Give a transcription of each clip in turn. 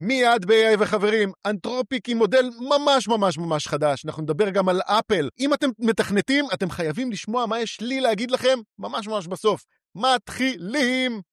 מיד ב-AI וחברים, אנתרופיק היא מודל ממש ממש ממש חדש. אנחנו נדבר גם על אפל. אם אתם מתכנתים, אתם חייבים לשמוע מה יש לי להגיד לכם ממש ממש בסוף. מתחילים!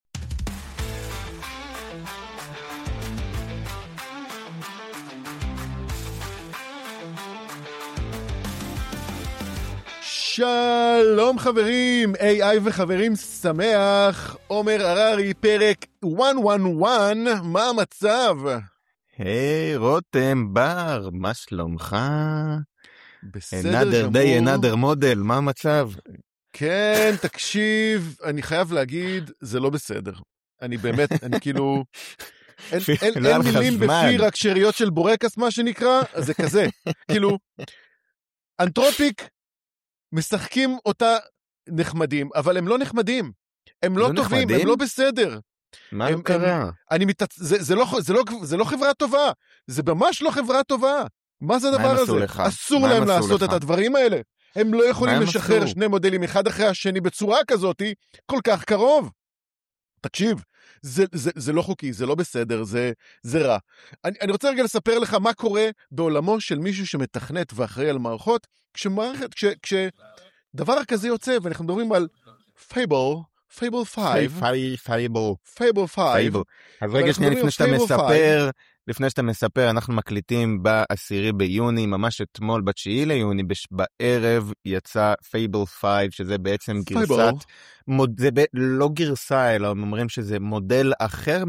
שלום חברים, AI וחברים שמח, עומר הררי, פרק 111, מה המצב? היי רותם בר, מה שלומך? בסדר another גמור. day, another model, מה המצב? כן, תקשיב, אני חייב להגיד, זה לא בסדר. אני באמת, אני כאילו, אין מילים בפי, רק שאריות של בורקס מה שנקרא, אז זה כזה, כאילו, אנתרופיק, משחקים אותה נחמדים, אבל הם לא נחמדים. הם לא טובים, הם לא בסדר. מה קרה? זה לא חברה טובה. זה ממש לא חברה טובה. מה זה הדבר הזה? אסור להם לעשות את הדברים האלה. הם לא יכולים לשחרר שני מודלים אחד אחרי השני בצורה כזאת, כל כך קרוב. תקשיב, זה לא חוקי, זה לא בסדר, זה רע. אני רוצה רגע לספר לך מה קורה בעולמו של מישהו שמתכנת ואחראי על מערכות, כשדבר כזה יוצא, ואנחנו מדברים על Fable 5. אז רגע שנייה, לפני שאתה מספר, אנחנו מקליטים ב10 ביוני, ממש אתמול, ב9 ליוני, בערב יצא Fable 5, שזה בעצם גרסת, לא גרסה, אלא אומרים שזה מודל אחר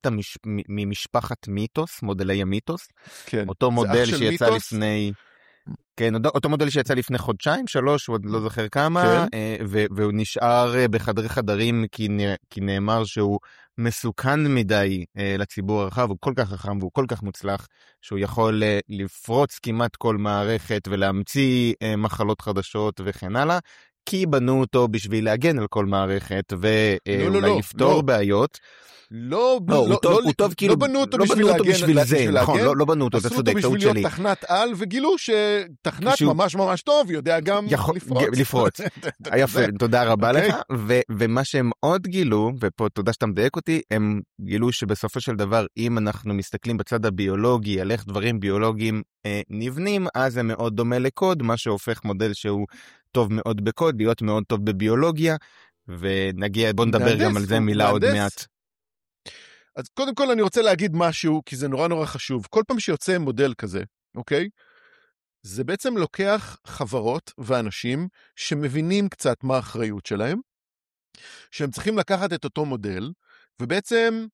ממשפחת מיתוס, מודלי המיתוס. כן. אותו מודל שיצא לפני... כן, אותו מודל שיצא לפני חודשיים, 3, עוד לא זוכר כמה, והוא נשאר בחדרי חדרים, כי נאמר שהוא מסוכן מדי לציבור הרחב, הוא כל כך חכם והוא כל כך מוצלח, שהוא יכול לפרוץ כמעט כל מערכת ולהמציא מחלות חדשות וכן הלאה, כי בנו אותו בשביל להגן על כל מערכת ואולי לפתור בעיות. לא בנו אותו בשביל זה, נכון, לא בנו אותו, אתה צודק, טעות שלי. בשביל להיות תכנת על, וגילו שתכנת ממש ממש טוב, יודע גם לפרוץ. יפה, תודה רבה לך, ומה שהם עוד גילו, ופה תודה שאתה מדייק אותי, הם גילו שבסופו של דבר, אם אנחנו מסתכלים בצד הביולוגי, על איך דברים ביולוגיים נבנים, אז זה מאוד דומה לקוד, מה שהופך מודל שהוא טוב מאוד בקוד, להיות מאוד טוב בביולוגיה, ונגיע, בוא נדבר גם על זה מילה עוד מעט. אז קודם כל אני רוצה להגיד משהו, כי זה נורא נורא חשוב. כל פעם שיוצא מודל כזה, אוקיי? זה בעצם לוקח חברות ואנשים שמבינים קצת מה האחריות שלהם, שהם צריכים לקחת את אותו מודל, ובעצם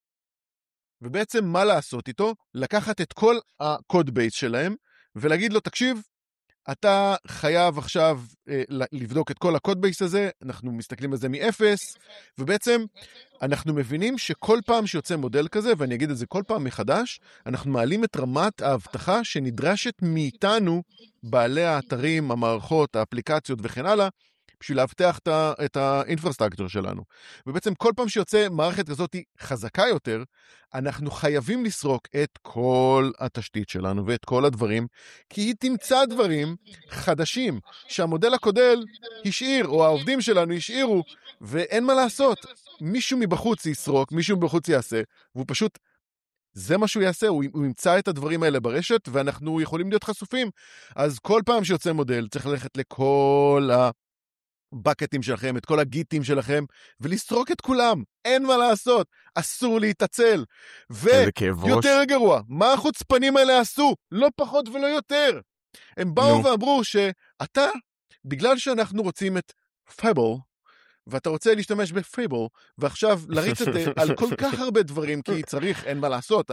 מה לעשות איתו? לקחת את כל הקוד בייס שלהם, ולהגיד לו, תקשיב, אתה חייב עכשיו לבדוק את כל הקוד בייס הזה, אנחנו מסתכלים על זה מאפס, ובעצם אנחנו מבינים שכל פעם שיוצא מודל כזה, ואני אגיד את זה כל פעם מחדש, אנחנו מעלים את רמת ההבטחה שנדרשת מאיתנו, בעלי האתרים, המערכות, האפליקציות וכן הלאה, בשביל להבטח את האינפרסטרקטור שלנו. ובעצם כל פעם שיוצא מערכת כזאת חזקה יותר, אנחנו חייבים לסרוק את כל התשתית שלנו ואת כל הדברים, כי היא תמצא דברים חדשים שהמודל הקודם השאיר, או העובדים שלנו השאירו, ואין מה לעשות. מישהו מבחוץ יסרוק, מישהו מבחוץ יעשה, והוא פשוט, זה מה שהוא יעשה, הוא ימצא את הדברים האלה ברשת, ואנחנו יכולים להיות חשופים. אז כל פעם שיוצא מודל, צריך ללכת לכל בקטים שלכם, את כל הגיטים שלכם, ולסרוק את כולם. אין מה לעשות. אסור להתעצל. ויותר גרוע, מה החוצפנים האלה עשו? לא פחות ולא יותר. הם באו ואמרו שאתה, בגלל שאנחנו רוצים את Fable, ואתה רוצה להשתמש בפייבל, ועכשיו להריץ את זה על כל כך הרבה דברים, כי צריך, אין מה לעשות,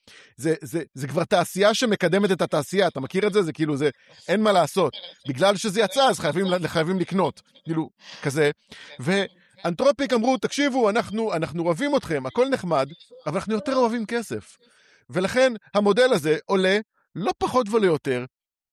זה כבר תעשייה שמקדמת את התעשייה, אתה מכיר את זה? זה כאילו, אין מה לעשות. בגלל שזה יצא, אז חייבים לקנות. כאילו, כזה. ואנתרופיק אמרו, תקשיבו, אנחנו אוהבים אתכם, הכל נחמד, אבל אנחנו יותר אוהבים כסף. ולכן, המודל הזה עולה לא פחות ולא יותר,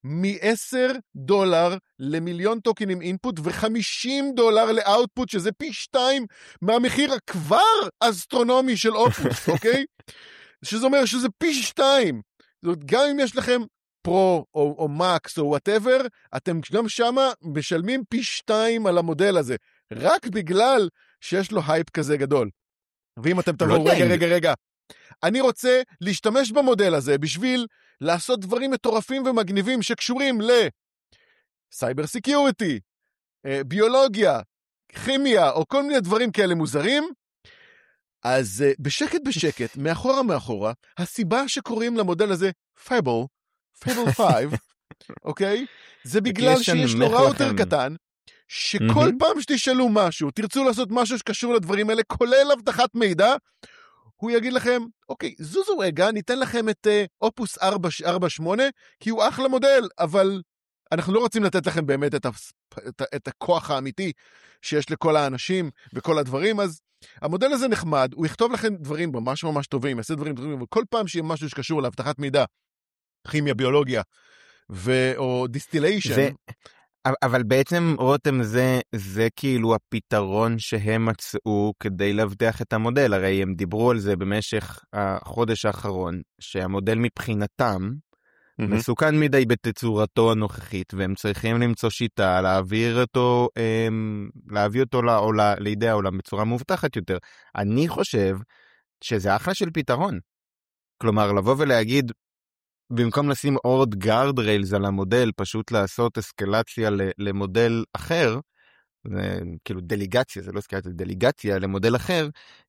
$10 למיליון טוקנים אינפוט ו$50 לאוטפוט, שזה פי 2 מהמחיר הכבר אסטרונומי של אופוס, אוקיי? שזה אומר שזה פי 2. זאת אומרת, גם אם יש לכם פרו או מקס או whatever, אתם גם שמה משלמים פי 2 על המודל הזה, רק בגלל שיש לו הייפ כזה גדול. ואם אתם תבואו, רגע, אני רוצה להשתמש במודל הזה בשביל לעשות דברים מטורפים ומגניבים שקשורים לסייבר סקיוריטי, ביולוגיה, כימיה, או כל מיני דברים כאלה מוזרים. אז בשקט, מאחורה, הסיבה שקוראים למודל הזה Fable 5, אוקיי? זה בגלל שיש לו ראוטר קטן, שכל פעם שתשאלו משהו, תרצו לעשות משהו שקשור לדברים האלה, כולל הבטחת מידע, הוא יגיד לכם, אוקיי, זוזו רגע, ניתן לכם את אופוס 4.8, כי הוא אחלה מודל, אבל אנחנו לא רוצים לתת לכם באמת את הכוח האמיתי שיש לכל האנשים וכל הדברים, אז המודל הזה נחמד, הוא יכתוב לכם דברים ממש ממש טובים, יעשה דברים טובים, אבל כל פעם שיהיה משהו שקשור להבטחת מידע, כימיה, ביולוגיה, או דיסטיליישן. אבל בעצם רותם זה כאילו הפתרון שהם מצאו כדי להבטח את המודל, הרי הם דיברו על זה במשך החודש האחרון, שהמודל מבחינתם מסוכן מדי בתצורתו הנוכחית, והם צריכים למצוא שיטה להביא אותו לידי העולם בצורה מובטחת יותר. אני חושב שזה אחלה של פתרון. כלומר, לבוא ולהגיד, במקום לשים עוד גארד ריילס על המודל, פשוט לעשות אסקלציה למודל אחר, כאילו דליגציה, זה לא אסקלציה, דליגציה למודל אחר,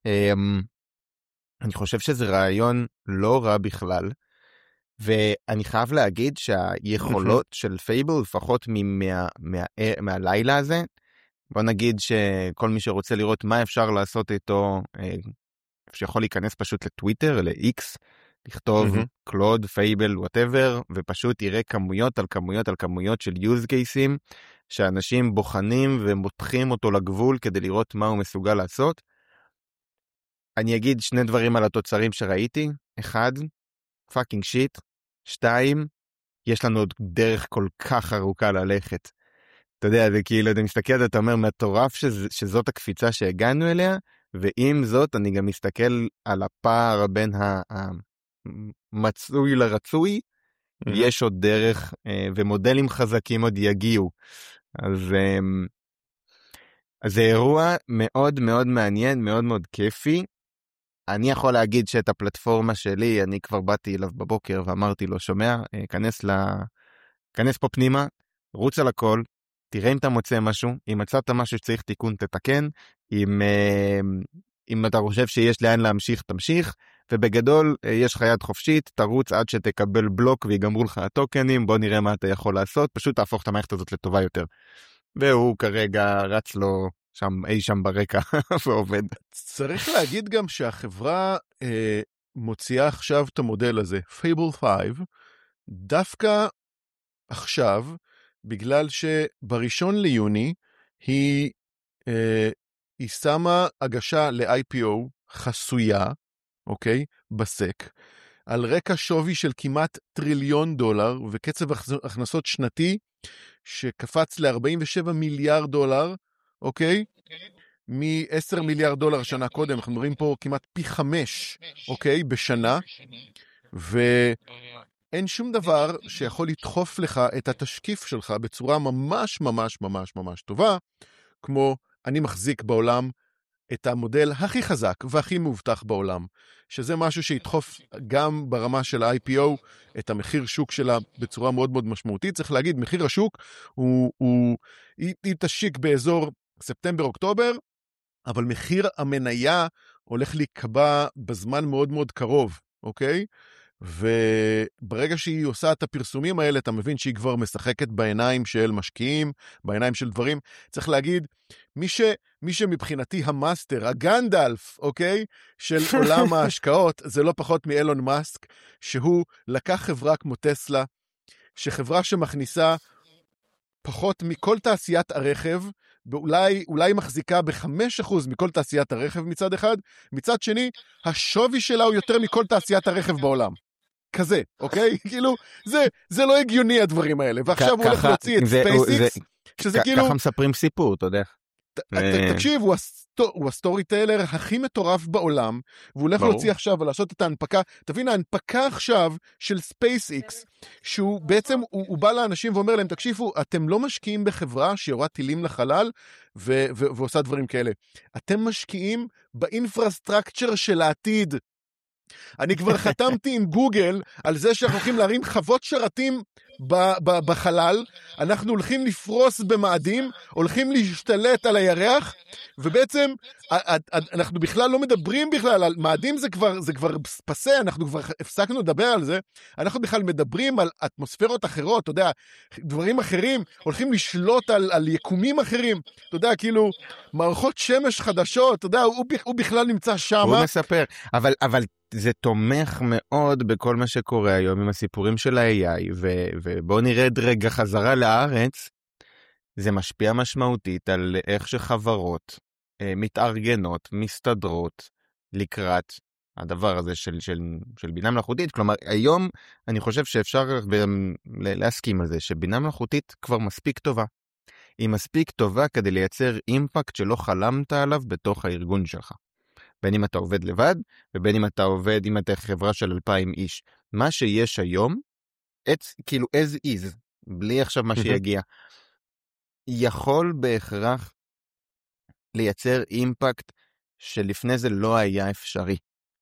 אני חושב שזה רעיון לא רע בכלל, ואני חייב להגיד שהיכולות של פייבל, לפחות מהלילה הזה, בוא נגיד שכל מי שרוצה לראות מה אפשר לעשות איתו, שיכול להיכנס פשוט לטוויטר, ל-X, לכתוב קלוד, פייבל, whatever, ופשוט יראה כמויות על כמויות על כמויות של use cases, שאנשים בוחנים ומותחים אותו לגבול כדי לראות מה הוא מסוגל לעשות. אני אגיד שני דברים על התוצרים שראיתי. אחד, fucking shit. 2, יש לנו עוד דרך כל כך ארוכה ללכת. אתה יודע, זה כאילו, אתה מסתכל, אתה אומר, מטורף שזאת הקפיצה שהגענו אליה, ועם זאת, אני גם מסתכל על הפער בין המצוי לרצוי, יש עוד דרך, ומודלים חזקים עוד יגיעו. אז זה אירוע מאוד מאוד מעניין, מאוד מאוד כיפי. אני יכול להגיד שאת הפלטפורמה שלי, אני כבר באתי אליו בבוקר ואמרתי לו, שומע, כנס פה פנימה, רוץ על הכל, תראה אם אתה מוצא משהו, אם מצאת משהו שצריך תיקון תתקן, אם אתה חושב שיש לאן להמשיך, תמשיך, ובגדול יש לך יד חופשית, תרוץ עד שתקבל בלוק ויגמרו לך הטוקנים, בוא נראה מה אתה יכול לעשות, פשוט תהפוך את המערכת הזאת לטובה יותר. והוא כרגע רץ לו אי שם ברקע ועובד. צריך להגיד גם שהחברה מוציאה עכשיו את המודל הזה, Fable 5, דווקא עכשיו, בגלל שבראשון ליוני היא שמה הגשה ל-IPO חסויה, אוקיי, בסק, על רקע שווי של כמעט $1 טריליון, וקצב הכנסות שנתי שקפץ ל$47 מיליארד, אוקיי? מ$10 מיליארד שנה קודם, אנחנו מדברים פה כמעט פי 5, אוקיי? בשנה, ואין שום דבר שיכול לדחוף לך את התשקיף שלך בצורה ממש ממש ממש ממש טובה, כמו אני מחזיק בעולם את המודל הכי חזק והכי מובטח בעולם, שזה משהו שידחוף גם ברמה של ה-IPO את המחיר שוק שלה בצורה מאוד מאוד משמעותית. צריך להגיד, מחיר השוק היא תשיק באזור ספטמבר-אוקטובר, אבל מחיר המניה הולך להיקבע בזמן מאוד מאוד קרוב, אוקיי? וברגע שהיא עושה את הפרסומים האלה, אתה מבין שהיא כבר משחקת בעיניים של משקיעים, בעיניים של דברים. צריך להגיד, מי שמבחינתי המאסטר, הגנדלף, אוקיי? של עולם ההשקעות, זה לא פחות מאלון מאסק, שהוא לקח חברה כמו טסלה, שחברה שמכניסה פחות מכל תעשיית הרכב, אולי מחזיקה ב5% מכל תעשיית הרכב מצד אחד, מצד שני, השווי שלה הוא יותר מכל תעשיית הרכב בעולם. כזה, אוקיי? כאילו, זה לא הגיוני הדברים האלה, ועכשיו הוא הולך להוציא את SpaceX, שזה כאילו... ככה מספרים סיפור, אתה יודע. תקשיב, הוא הסטורי טיילר הכי מטורף בעולם, והוא הולך להוציא עכשיו ולעשות את ההנפקה. תבין, ההנפקה עכשיו של SpaceX, שהוא בעצם, הוא בא לאנשים ואומר להם, תקשיבו, אתם לא משקיעים בחברה שיורה טילים לחלל, ועושה דברים כאלה. אתם משקיעים באינפרסטרקצ'ר של העתיד. אני כבר חתמתי עם גוגל על זה שאנחנו הולכים להרים חוות שרתים בחלל, אנחנו הולכים לפרוס במאדים, הולכים להשתלט על הירח, ובעצם אנחנו בכלל לא מדברים בכלל על מאדים, זה כבר פסה, אנחנו כבר הפסקנו לדבר על זה, אנחנו בכלל מדברים על אטמוספירות אחרות, אתה יודע, דברים אחרים, הולכים לשלוט על יקומים אחרים, אתה יודע, כאילו, מערכות שמש חדשות, אתה יודע, הוא בכלל נמצא שם. הוא מספר, אבל זה תומך מאוד בכל מה שקורה היום עם הסיפורים של ה-AI, ובואו נרד רגע חזרה לארץ, זה משפיע משמעותית על איך שחברות מתארגנות, מסתדרות לקראת הדבר הזה של בינה מלאכותית. כלומר, היום אני חושב שאפשר להסכים על זה שבינה מלאכותית כבר מספיק טובה. היא מספיק טובה כדי לייצר אימפקט שלא חלמת עליו בתוך הארגון שלך. בין אם אתה עובד לבד, ובין אם אתה עובד, אם אתה חברה של 2,000 איש. מה שיש היום, כאילו as is, בלי עכשיו מה שיגיע, יכול בהכרח לייצר אימפקט שלפני זה לא היה אפשרי.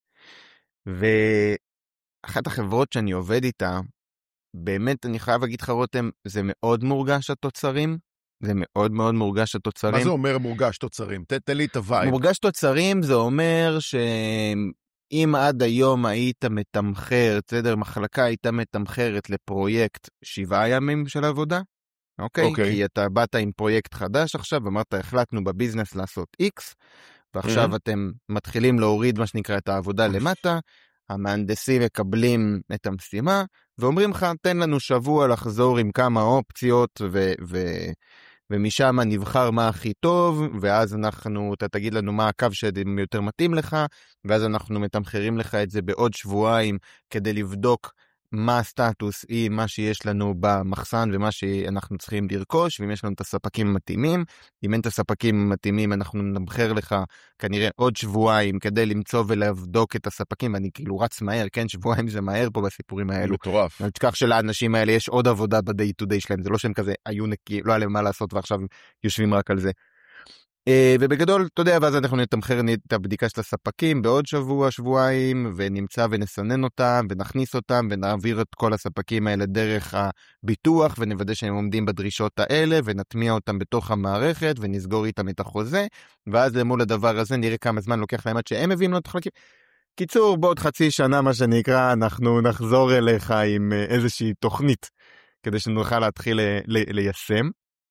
ואחת החברות שאני עובד איתה, באמת אני חייב להגיד לך רותם, זה מאוד מורגש התוצרים, זה מאוד מאוד מורגש התוצרים. מה זה אומר מורגש תוצרים? תן לי את הווייב. מורגש תוצרים זה אומר שאם עד היום היית מתמחר, בסדר, מחלקה הייתה מתמחרת לפרויקט 7 ימים של עבודה, אוקיי? כי אתה באת עם פרויקט חדש עכשיו, אמרת, החלטנו בביזנס לעשות X, ועכשיו אתם מתחילים להוריד מה שנקרא את העבודה למטה, המהנדסים מקבלים את המשימה, ואומרים לך, תן לנו שבוע לחזור עם כמה אופציות, ומשם נבחר מה הכי טוב, ואז אתה תגיד לנו מה הקו שיותר מתאים לך, ואז אנחנו מתמחרים לך את זה בעוד שבועיים, כדי לבדוק מה הסטטוס עם מה שיש לנו במחסן, ומה שאנחנו צריכים לרכוש, ואם יש לנו את הספקים המתאימים, אם אין את הספקים המתאימים, אנחנו נמחר לך כנראה עוד שבועיים, כדי למצוא ולבדוק את הספקים, ואני כאילו רץ מהר, כן, שבועיים זה מהר פה בסיפורים האלו. מטורף. אני תשכח שלאנשים האלה יש עוד עבודה ב-day to day שלהם, זה לא שהם כזה היו נקי, לא היה להם מה לעשות, ועכשיו יושבים רק על זה. ובגדול, אתה יודע, ואז אנחנו נתמחר את הבדיקה של הספקים בעוד שבוע, שבועיים, ונמצא ונסנן אותם, ונכניס אותם, ונעביר את כל הספקים האלה דרך הביטוח, ונוודא שהם עומדים בדרישות האלה, ונטמיע אותם בתוך המערכת, ונסגור איתם את החוזה, ואז למול הדבר הזה נראה כמה זמן לוקח להם עד שהם מביאים לו את החלקים. קיצור, בעוד חצי שנה, מה שנקרא, אנחנו נחזור אליך עם איזושהי תוכנית, כדי שנוכל להתחיל ליישם.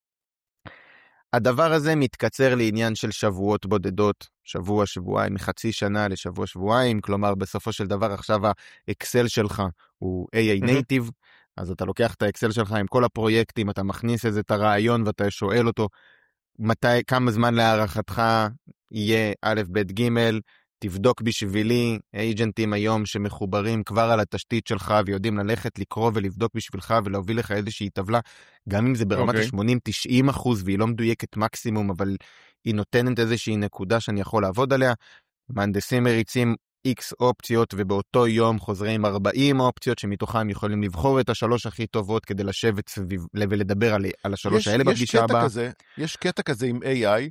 הדבר הזה מתקצר לעניין של שבועות בודדות, שבוע, שבועיים, מחצי שנה לשבוע, שבועיים, כלומר בסופו של דבר עכשיו האקסל שלך הוא AI native, אז אתה לוקח את האקסל שלך עם כל הפרויקטים, אתה מכניס איזה את הרעיון ואתה שואל אותו, כמה זמן להערכתך יהיה א' ב' ג', תבדוק בשבילי, אייג'נטים היום שמחוברים כבר על התשתית שלך ויודעים ללכת לקרוא ולבדוק בשבילך ולהוביל לך איזושהי טבלה, גם אם זה ברמת ה-80-90% והיא לא מדויקת מקסימום, אבל היא נותנת איזושהי נקודה שאני יכול לעבוד עליה. מהנדסים מריצים X אופציות ובאותו יום חוזרים 40 אופציות שמתוכם יכולים לבחור את השלוש הכי טובות כדי לשבת סביב ולדבר על השלוש האלה בפגישה הבאה. יש קטע כזה עם AI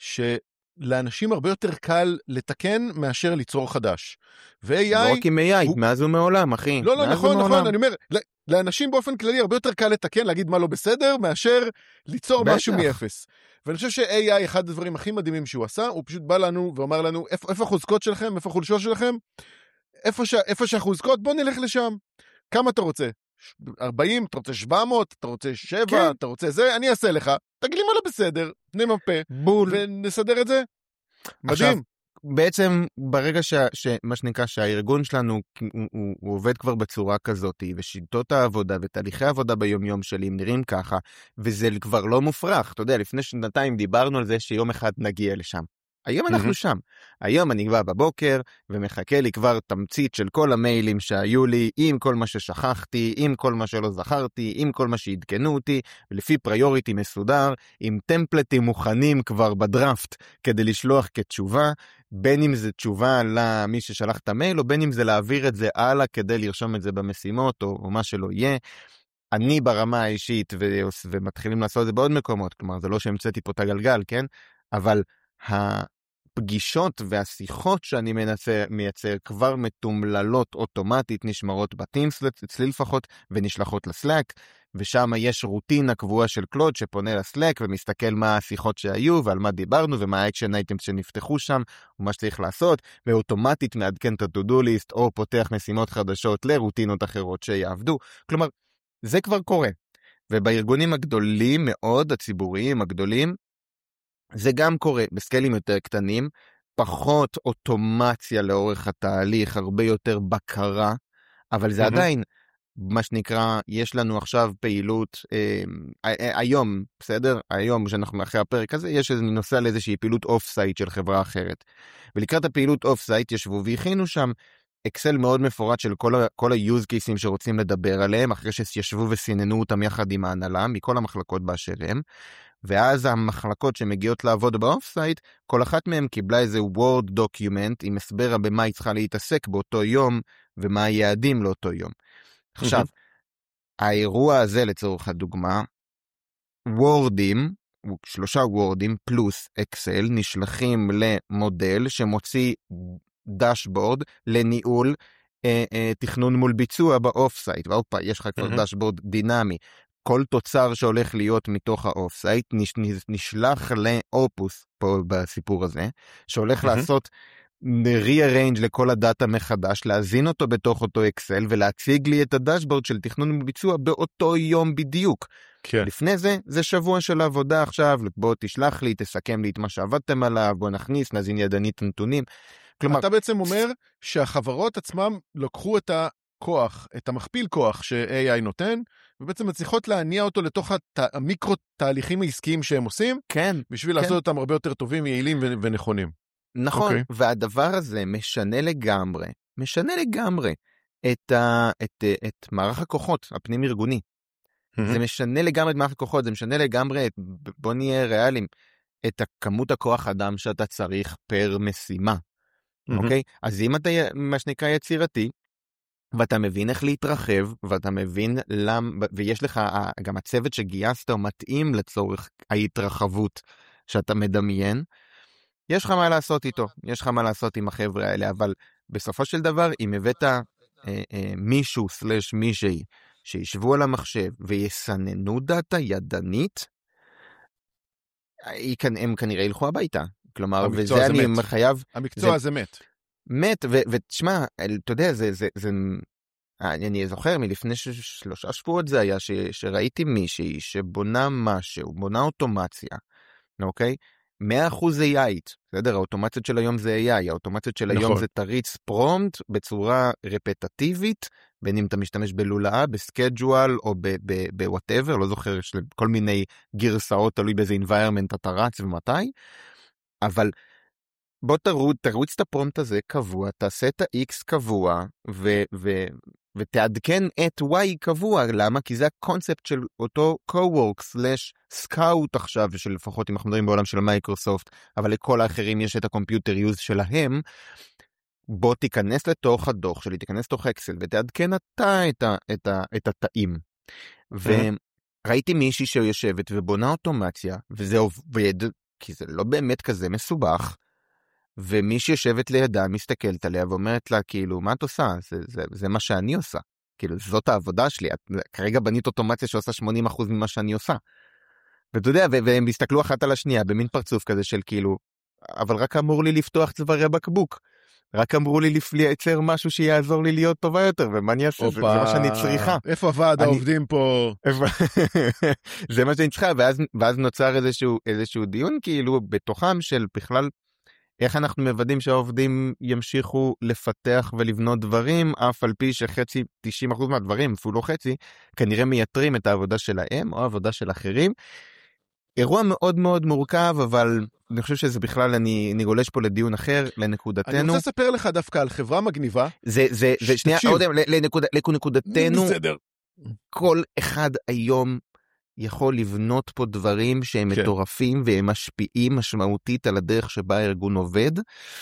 לאנשים הרבה יותר קל לתקן מאשר ליצור חדש. ו-AI... לא רק עם AI, מאז ומעולם, אחי. לא, נכון, אני אומר, לאנשים באופן כללי הרבה יותר קל לתקן, להגיד מה לא בסדר, מאשר ליצור משהו מאפס. ואני חושב ש-AI, אחד הדברים הכי מדהימים שהוא עשה, הוא פשוט בא לנו ואומר לנו, איפה החוזקות שלכם, איפה החולשות שלכם, איפה שהחוזקות, בוא נלך לשם. כמה אתה רוצה? 40, אתה רוצה 700, אתה רוצה 7, כן. אתה רוצה זה, אני אעשה לך, תגיד לי מה לא בסדר, נמפה, בול, ונסדר את זה. מדהים. בעצם ברגע מה שנקרא שהארגון שלנו הוא עובד כבר בצורה כזאת, ושיטות העבודה ותהליכי העבודה ביום יום שלי נראים ככה, וזה כבר לא מופרך. אתה יודע, לפני שנתיים דיברנו על זה שיום אחד נגיע לשם. היום אנחנו שם. היום אני כבר בבוקר ומחכה לי כבר תמצית של כל המיילים שהיו לי, עם כל מה ששכחתי, עם כל מה שלא זכרתי, עם כל מה שהתקנו אותי, ולפי פריוריטי מסודר, עם טמפלטים מוכנים כבר בדראפט כדי לשלוח כתשובה, בין אם זה תשובה למי ששלח את המייל, או בין אם זה להעביר את זה הלאה כדי לרשום את זה במשימות, או מה שלא יהיה. אני ברמה האישית, ומתחילים לעשות את זה בעוד מקומות, כלומר זה לא שהמצאתי פה את הגלגל, כן? אבל הפגישות והשיחות שאני מייצר כבר מתומללות אוטומטית, נשמרות בטימס אצלי לפחות, ונשלחות לסלאק, ושם יש רוטינה קבועה של קלוד שפונה לסלאק ומסתכל מה השיחות שהיו ועל מה דיברנו ומה האקשן אייטמס שנפתחו שם ומה שצריך לעשות, ואוטומטית מעדכן את ה-to-do list או פותח משימות חדשות לרוטינות אחרות שיעבדו. כלומר, זה כבר קורה. ובארגונים הגדולים מאוד, הציבוריים הגדולים, זה גם קורה בסקיילים יותר קטנים, פחות אוטומציה לאורך התהליך, הרבה יותר בקרה, אבל זה עדיין, מה שנקרא, יש לנו עכשיו פעילות, היום, בסדר? היום שאנחנו אחרי הפרק הזה, יש איזה נושא על איזושהי פעילות אוף-סייט של חברה אחרת. ולקראת הפעילות אוף-סייט ישבו והכינו שם אקסל מאוד מפורט של כל ה-use cases שרוצים לדבר עליהם, אחרי שישבו וסיננו אותם יחד עם ההנהלה, מכל המחלקות באשר הם, ואז המחלקות שמגיעות לעבוד באוף-סייט, כל אחת מהן קיבלה איזה Word document עם הסבר במה היא צריכה להתעסק באותו יום, ומה היעדים לאותו יום. עכשיו, האירוע הזה לצורך הדוגמה, וורדים, 3 וורדים פלוס אקסל, נשלחים למודל שמוציא דשבורד לניהול תכנון מול ביצוע באוף-סייט, ואופה, יש לך כבר דשבורד דינמי, כל תוצר שהולך להיות מתוך האוף-סייט נשלח לאופוס פה בסיפור הזה, שהולך לעשות rearrange לכל הדאטה מחדש, להזין אותו בתוך אותו אקסל, ולהציג לי את הדשבורד של תכנון וביצוע באותו יום בדיוק. כן. לפני זה שבוע של עבודה עכשיו, בוא תשלח לי, תסכם לי את מה שעבדתם עליו, בוא נכניס, נזין ידנית הנתונים. כלומר, אתה בעצם אומר שהחברות עצמם לקחו את הכוח, את המכפיל כוח ש-AI נותן, ובעצם מצליחות להניע אותו לתוך המיקרו תהליכים העסקיים שהם עושים, כן, בשביל לעשות אותם הרבה יותר טובים, יעילים ונכונים. נכון, והדבר הזה משנה לגמרי את מערך הכוחות הפנים ארגוני. זה משנה לגמרי את מערך הכוחות, זה משנה לגמרי, בוא נהיה ריאליים, את כמות הכוח אדם שאתה צריך פר משימה. אוקיי? אז אם אתה מה שנקרא יצירתי, ואתה מבין איך להתרחב, ואתה מבין למה, ויש לך גם הצוות שגייסת הוא מתאים לצורך ההתרחבות שאתה מדמיין, יש לך מה לעשות איתו, יש לך מה לעשות עם החבר'ה האלה, אבל בסופו של דבר, אם הבאת מישהו/מישהי שישבו על המחשב ויסננו דאטה ידנית, הם כנראה ילכו הביתה. כלומר, וזה אני חייב... המקצוע הזה מת, ותשמע, אתה יודע, אני זוכר מלפני 3 שבועות זה היה, שראיתי מישהי שבונה משהו, בונה אוטומציה, אוקיי? 100% AI, בסדר? האוטומציות של היום זה AI, האוטומציות של היום זה תריץ פרומפט בצורה רפטטיבית, בין אם אתה משתמש בלולאה, בסקייג'ואל או בוואטאבר, לא זוכר, יש כל מיני גרסאות, תלוי באיזה environment אתה רץ ומתי, אבל בוא תרוץ את הפרומפט הזה קבוע, תעשה את ה-X קבוע, ותעדכן את Y קבוע. למה? כי זה הקונספט של אותו co-work/scout עכשיו, שלפחות אם אנחנו מדברים בעולם של מייקרוסופט, אבל לכל האחרים יש את הקומפיוטר יוז שלהם. בוא תיכנס לתוך הדוח שלי, תיכנס לתוך אקסל, ותעדכן אתה את התאים. וראיתי מישהי שיושבת ובונה אוטומציה, וזה עובד, כי זה לא באמת כזה מסובך, ומי שיושבת לידה מסתכלת עליה ואומרת לה, כאילו, מה את עושה? זה מה שאני עושה. כאילו, זאת העבודה שלי. כרגע בנית אוטומציה שעושה 80% ממה שאני עושה. ואתה יודע, והם הסתכלו אחת על השנייה, במין פרצוף כזה של כאילו, אבל רק אמור לי לפתוח צווארי בקבוק. רק אמרו לי לייצר משהו שיעזור לי להיות טובה יותר, ומה אני אעשה? זה מה שאני צריכה. איפה הוועד העובדים פה? זה מה שאני צריכה, ואז נוצר איזשהו דיון, כאילו, בתוכם של בכלל, איך אנחנו מוודאים שהעובדים ימשיכו לפתח ולבנות דברים, אף על פי שחצי, 90% מהדברים, אפילו לא חצי, כנראה מייתרים את העבודה שלהם או העבודה של אחרים. אירוע מאוד מאוד מורכב, אבל אני חושב שזה בכלל, אני גולש פה לדיון אחר, לנקודתנו. אני רוצה לספר לך דווקא על חברה מגניבה. זה שנייה, עוד לנקודתנו, כל אחד היום יכול לבנות פה דברים שהם מטורפים, והם משפיעים משמעותית על הדרך שבה הארגון עובד.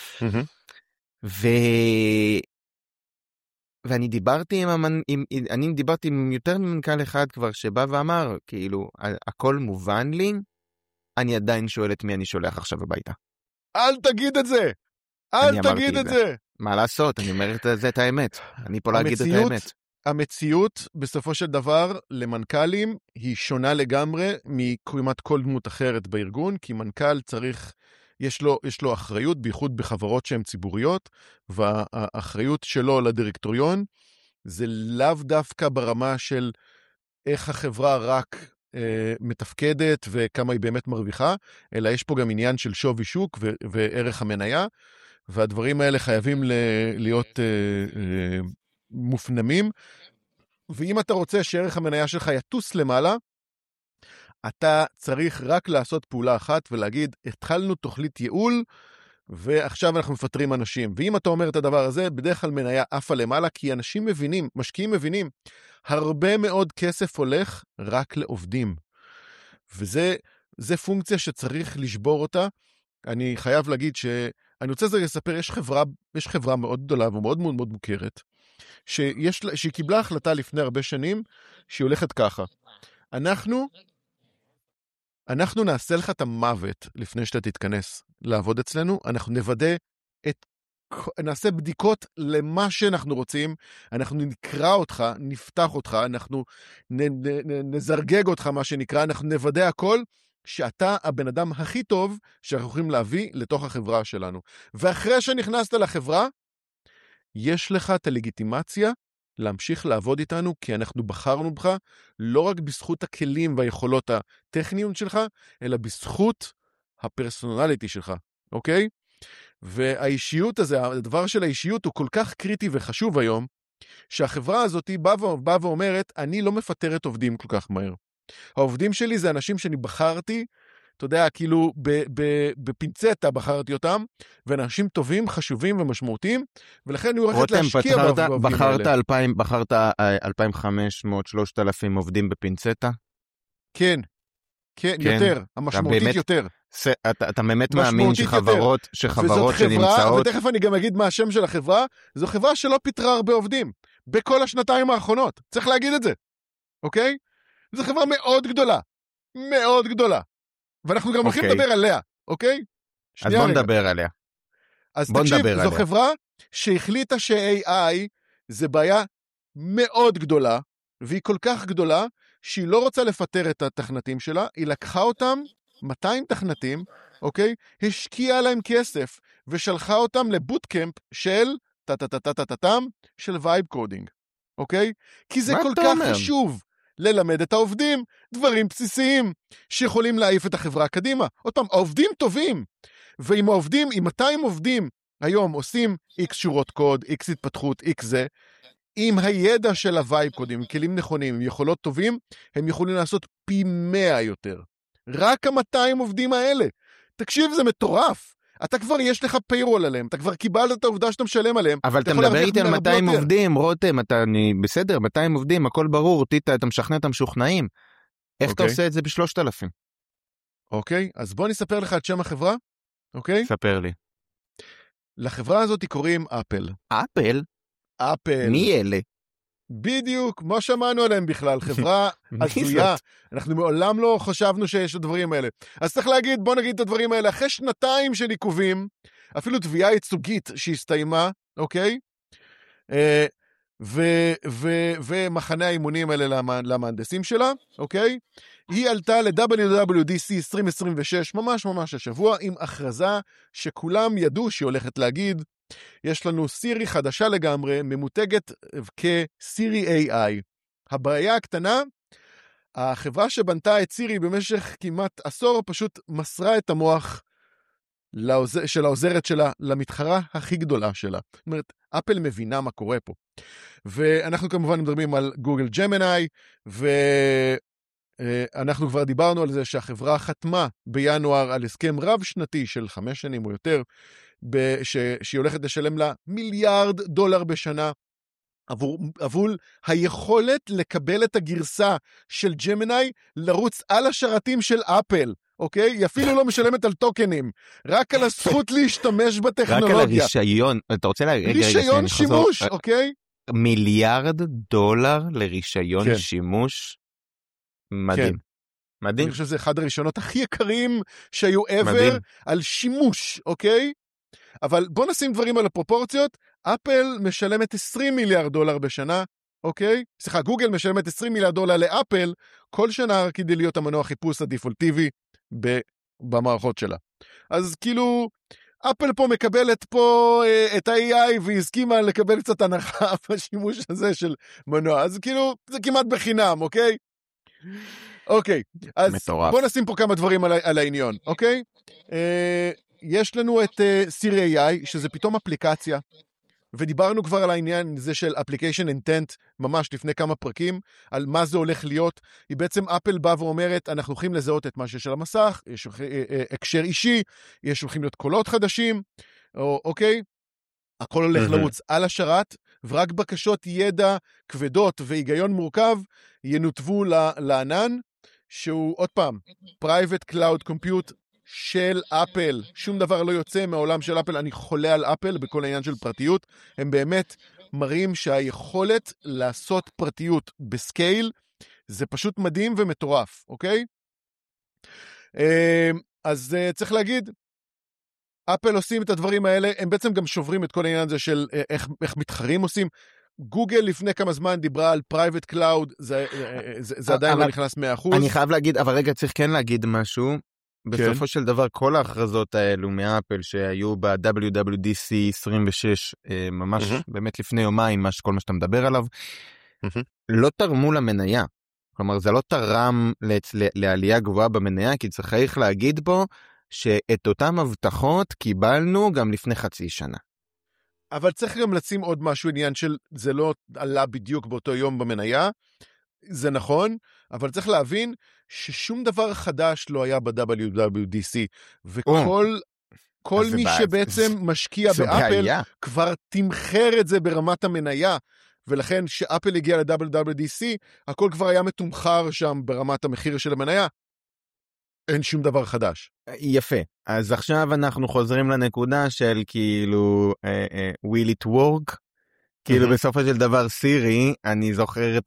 ואני דיברתי עם יותר ממנכ"ל אחד כבר, שבא ואמר, כאילו, הכל מובן לי, אני עדיין שואל את מי אני שולח עכשיו הביתה. אל תגיד את זה! אל תגיד את זה! מה לעשות? אני אומר את האמת. אני פה להגיד את האמת. המציאות, בסופו של דבר, למנכ"לים, היא שונה לגמרי מכמעט כל דמות אחרת בארגון, כי מנכ"ל צריך, יש לו אחריות, בייחוד בחברות שהן ציבוריות, והאחריות שלו לדירקטוריון, זה לאו דווקא ברמה של איך החברה רק מתפקדת וכמה היא באמת מרוויחה, אלא יש פה גם עניין של שווי שוק וערך המניה, והדברים האלה חייבים להיות מופנמים, ואם אתה רוצה שערך המניה שלך יטוס למעלה, אתה צריך רק לעשות פעולה אחת ולהגיד, התחלנו תוכנית ייעול, ועכשיו אנחנו מפטרים אנשים. ואם אתה אומר את הדבר הזה, בדרך כלל מניה עפה למעלה, כי אנשים מבינים, משקיעים מבינים, הרבה מאוד כסף הולך רק לעובדים. וזה פונקציה שצריך לשבור אותה. אני חייב להגיד אני רוצה לספר, יש חברה מאוד גדולה ומאוד מאוד מאוד מוכרת, שהיא קיבלה החלטה לפני הרבה שנים, שהיא הולכת ככה. אנחנו נעשה לך את המוות לפני שאתה תתכנס לעבוד אצלנו, אנחנו נעשה בדיקות למה שאנחנו רוצים, אנחנו נקרא אותך, נפתח אותך, אנחנו נזרגג אותך מה שנקרא, אנחנו נוודא הכל, שאתה הבן אדם הכי טוב שאנחנו יכולים להביא לתוך החברה שלנו. ואחרי שנכנסת לחברה, יש לך את הלגיטימציה להמשיך לעבוד איתנו, כי אנחנו בחרנו בך, לא רק בזכות הכלים והיכולות הטכניות שלך, אלא בזכות הפרסונליטי שלך, אוקיי? והאישיות הזה, הדבר של האישיות הוא כל כך קריטי וחשוב היום, שהחברה הזאת באה ואומרת, אני לא מפטרת עובדים כל כך מהר. העובדים שלי זה אנשים שאני בחרתי, אתה יודע, כאילו בפינצטה בחרתי אותם, ואנשים טובים, חשובים ומשמעותיים, ולכן אני הולכת להשקיע בעובדים האלה. בחרת 2,500, 3,000 עובדים בפינצטה? כן, יותר, המשמעותית יותר. אתה באמת מאמין שחברות שנמצאות... ותכף אני גם אגיד מה השם של החברה, זו חברה שלא פיתרה הרבה עובדים, בכל השנתיים האחרונות, צריך להגיד את זה, אוקיי? זו חברה מאוד גדולה, מאוד גדולה. ואנחנו גם הולכים לדבר עליה, אוקיי? אז בוא נדבר עליה. אז תקשיב, זו חברה שהחליטה ש-AI זה בעיה מאוד גדולה, והיא כל כך גדולה, שהיא לא רוצה לפטר את התכנתים שלה, היא לקחה אותם, 200 תכנתים, אוקיי? השקיעה להם כסף, ושלחה אותם לבוטקמפ של של וייב קודינג, אוקיי? כי זה כל כך חשוב. ללמד את העובדים דברים בסיסיים שיכולים להעיף את החברה קדימה. עוד פעם, העובדים טובים, ואם העובדים, אם 200 עובדים היום עושים X שורות קוד, X התפתחות, X זה, עם הידע של הווייב קודים, עם כלים נכונים, עם יכולות טובים, הם יכולים לעשות פי 100 יותר. רק ה-200 עובדים האלה. תקשיב, זה מטורף. אתה כבר יש לך פיירול עליהם, אתה כבר קיבלת את העובדה שאתה משלם עליהם. אבל אתה מדבר איתי על 200 עובדים, רותם, בסדר, 200 עובדים, הכל ברור, אתה משכנע, אתה משוכנעים. איך אתה עושה את זה ב3,000? אוקיי, אז בוא נספר לך את שם החברה, אוקיי? ספר לי. לחברה הזאת קוראים אפל. אפל? אפל. מי אלה? בדיוק, מה שמענו עליהם בכלל, חברה הזויה, אנחנו מעולם לא חשבנו שיש את הדברים האלה. אז צריך להגיד, בוא נגיד את הדברים האלה, אחרי שנתיים של עיכובים, אפילו תביעה ייצוגית שהסתיימה, אוקיי? ומחנה האימונים האלה למהנדסים שלה, אוקיי? היא עלתה ל-WWDC 2026, ממש השבוע, עם הכרזה שכולם ידעו שהיא הולכת להגיד, יש לנו סירי חדשה לגמרי, ממותגת כסירי AI. הבעיה הקטנה, החברה שבנתה את סירי במשך כמעט עשור, פשוט מסרה את המוח של העוזרת שלה למתחרה הכי גדולה שלה. זאת אומרת, אפל מבינה מה קורה פה. ואנחנו כמובן מדברים על גוגל ג'מיני, ואנחנו כבר דיברנו על זה שהחברה חתמה בינואר על הסכם רב שנתי של 5 שנים או יותר, שהיא הולכת לשלם לה $1 מיליארד בשנה, עבור היכולת לקבל את הגרסה של ג'מיני לרוץ על השרתים של אפל, אוקיי? היא אפילו לא משלמת על טוקנים, רק על הזכות להשתמש בטכנולוגיה. רק על הרישיון, אתה רוצה להגיד? רישיון שימוש, אוקיי? $1 מיליארד לרישיון שימוש? מדהים. מדהים. אני חושב שזה אחד הראשונות הכי יקרים שהיו ever מדהים. על שימוש, אוקיי? אבל בוא נשים דברים על הפרופורציות. אפל משלמת $20 מיליארד בשנה, אוקיי? סליחה, גוגל משלמת $20 מיליארד לאפל כל שנה כדי להיות המנוע חיפוש הדפולטיבי במערכות שלה. אז כאילו, אפל פה מקבלת פה את ה-AI והיא הסכימה לקבל קצת הנחה בשימוש הזה של מנוע. אז כאילו, זה כמעט בחינם, אוקיי? אוקיי, אז מטורף. בוא נשים פה כמה דברים על העניין, אוקיי? יש לנו את Siri AI, שזה פתאום אפליקציה, ודיברנו כבר על העניין הזה של Application Intent, ממש לפני כמה פרקים, על מה זה הולך להיות. היא בעצם, אפל באה ואומרת, אנחנו הולכים לזהות את מה שיש על המסך, יש הקשר אישי, יש הולכים להיות קולות חדשים, אוקיי? הכל הולך לרוץ על השרת, ורק בקשות ידע כבדות והיגיון מורכב ינותבו לענן, שהוא עוד פעם, Private Cloud Compute של אפל. שום דבר לא יוצא מהעולם של אפל. אני חולה על אפל בכל העניין של פרטיות. הם באמת מראים שהיכולת לעשות פרטיות בסקייל, זה פשוט מדהים ומטורף, אוקיי? אז צריך להגיד, אפל עושים את הדברים האלה, הם בעצם גם שוברים את כל העניין הזה של איך מתחרים עושים. גוגל לפני כמה זמן דיברה על פרייבט קלאוד, זה עדיין לא נכנס 100%. אני חייב להגיד, אבל רגע צריך כן להגיד משהו, בסופו של דבר כל ההכרזות האלו מאפל שהיו ב-WWDC 26, ממש באמת לפני יומיים, כל מה שאתה מדבר עליו, לא תרמו למניה. כלומר, זה לא תרם לעלייה גבוהה במניה, כי צריך להגיד בו, שאת אותם הבטחות קיבלנו גם לפני חצי שנה. אבל צריך גם לשים עוד משהו, עניין של זה לא עלה בדיוק באותו יום במניה, זה נכון, אבל צריך להבין ששום דבר חדש לא היה ב-WWDC, וכל מי שבעצם משקיע באפל כבר תמחר את זה ברמת המניה, ולכן שאפל הגיע ל-WWDC, הכל כבר היה מתומחר שם ברמת המחיר של המניה, אין שום דבר חדש. יפה. אז עכשיו אנחנו חוזרים לנקודה של כאילו, will it work? כאילו בסופו של דבר סירי, אני זוכר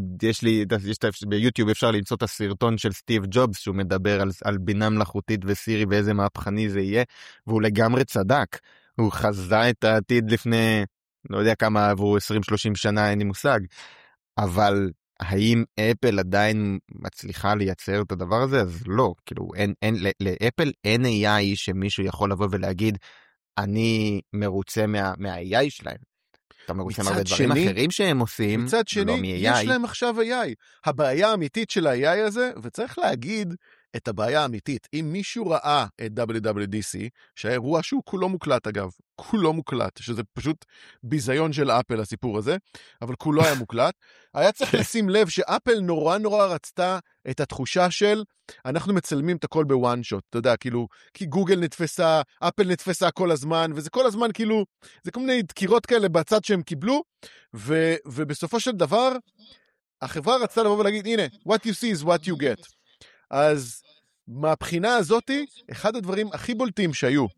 ביוטיוב אפשר למצוא את הסרטון של סטיב ג'ובס, שהוא מדבר על בינה מלאכותית וסירי ואיזה מהפכני זה יהיה, והוא לגמרי צדק. הוא חזה את העתיד לפני, לא יודע כמה עברו 20-30 שנה, אין לי מושג. אבל האם אפל עדיין מצליחה לייצר את הדבר הזה? אז לא, כאילו, לאפל אין AI שמישהו יכול לבוא ולהגיד, אני מרוצה מה-AI שלהם. אתה מרוצה מהרבה דברים אחרים שהם עושים, מצד שני, יש להם עכשיו AI. הבעיה האמיתית של ה-AI הזה, וצריך להגיד את הבעיה האמיתית, אם מישהו ראה את WWDC, שהאירוע שהוא כולו מוקלט אגב, כולו מוקלט, שזה פשוט ביזיון של אפל הסיפור הזה, אבל כולו היה מוקלט, היה צריך לשים לב שאפל נורא רצתה את התחושה של, אנחנו מצלמים את הכל בוואן שוט, אתה יודע, כאילו, כי גוגל נתפסה, אפל נתפסה כל הזמן, וזה כל הזמן כאילו, זה כל מיני דקירות כאלה בצד שהם קיבלו, ובסופו של דבר, החברה רצתה לבוא ולהגיד, הנה, what you see is what you get. אז מהבחינה הזאת, אחד הדברים הכי בולטים שהיו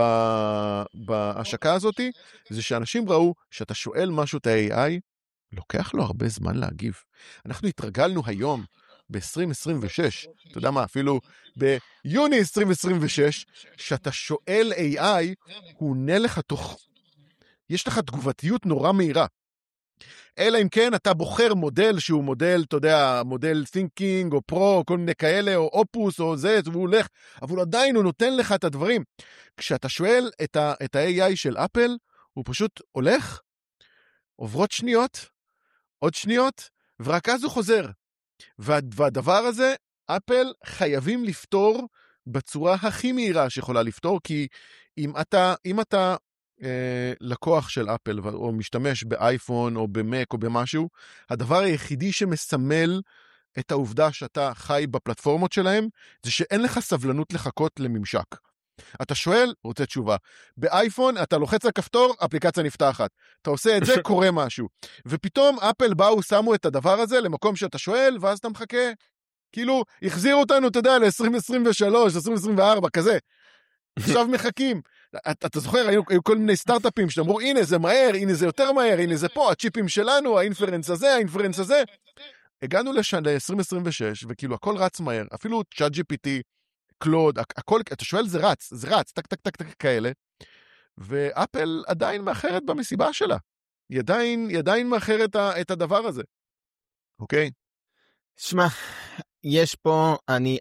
בהשקה הזאת, זה שאנשים ראו שאתה שואל משהו את ה-AI, לוקח לו הרבה זמן להגיב. אנחנו התרגלנו היום, ב-2026, אתה יודע מה, אפילו ביוני 2026, שאתה שואל AI, הוא עונה לך יש לך תגובתיות נורא מהירה. אלא אם כן אתה בוחר מודל שהוא מודל, אתה יודע, מודל thinking או פרו, כל מיני כאלה, או אופוס או זה, והוא הולך, אבל עדיין הוא נותן לך את הדברים. כשאתה שואל את ה-AI של אפל, הוא פשוט הולך, עוברות שניות, עוד שניות, ורק אז הוא חוזר. והדבר הזה, אפל חייבים לפתור בצורה הכי מהירה שיכולה לפתור, כי אם אתה לקוח של אפל, או משתמש באייפון, או במק, או במשהו, הדבר היחידי שמסמל את העובדה שאתה חי בפלטפורמות שלהם, זה שאין לך סבלנות לחכות לממשק. אתה שואל, רוצה תשובה. באייפון, אתה לוחץ על כפתור, אפליקציה נפתחת. אתה עושה את זה, קורה משהו. ופתאום אפל באו, שמו את הדבר הזה למקום שאתה שואל, ואז אתה מחכה. כאילו, החזירו אותנו, אתה יודע, ל-2023, 2024, כזה. עכשיו מחכים. אתה זוכר, היו כל מיני סטארט-אפים שאמרו, הנה זה מהר, הנה זה יותר מהר, הנה זה פה, הצ'יפים שלנו, האינפרנס הזה, הגענו ל-2026, וכאילו הכל רץ מהר, אפילו ChatGPT, קלוד, הכל, אתה שואל, זה רץ, טק, טק, טק, טק, כאלה, ואפל עדיין מאחרת במסיבה שלה. היא עדיין מאחרת את הדבר הזה. אוקיי? שמע, יש פה,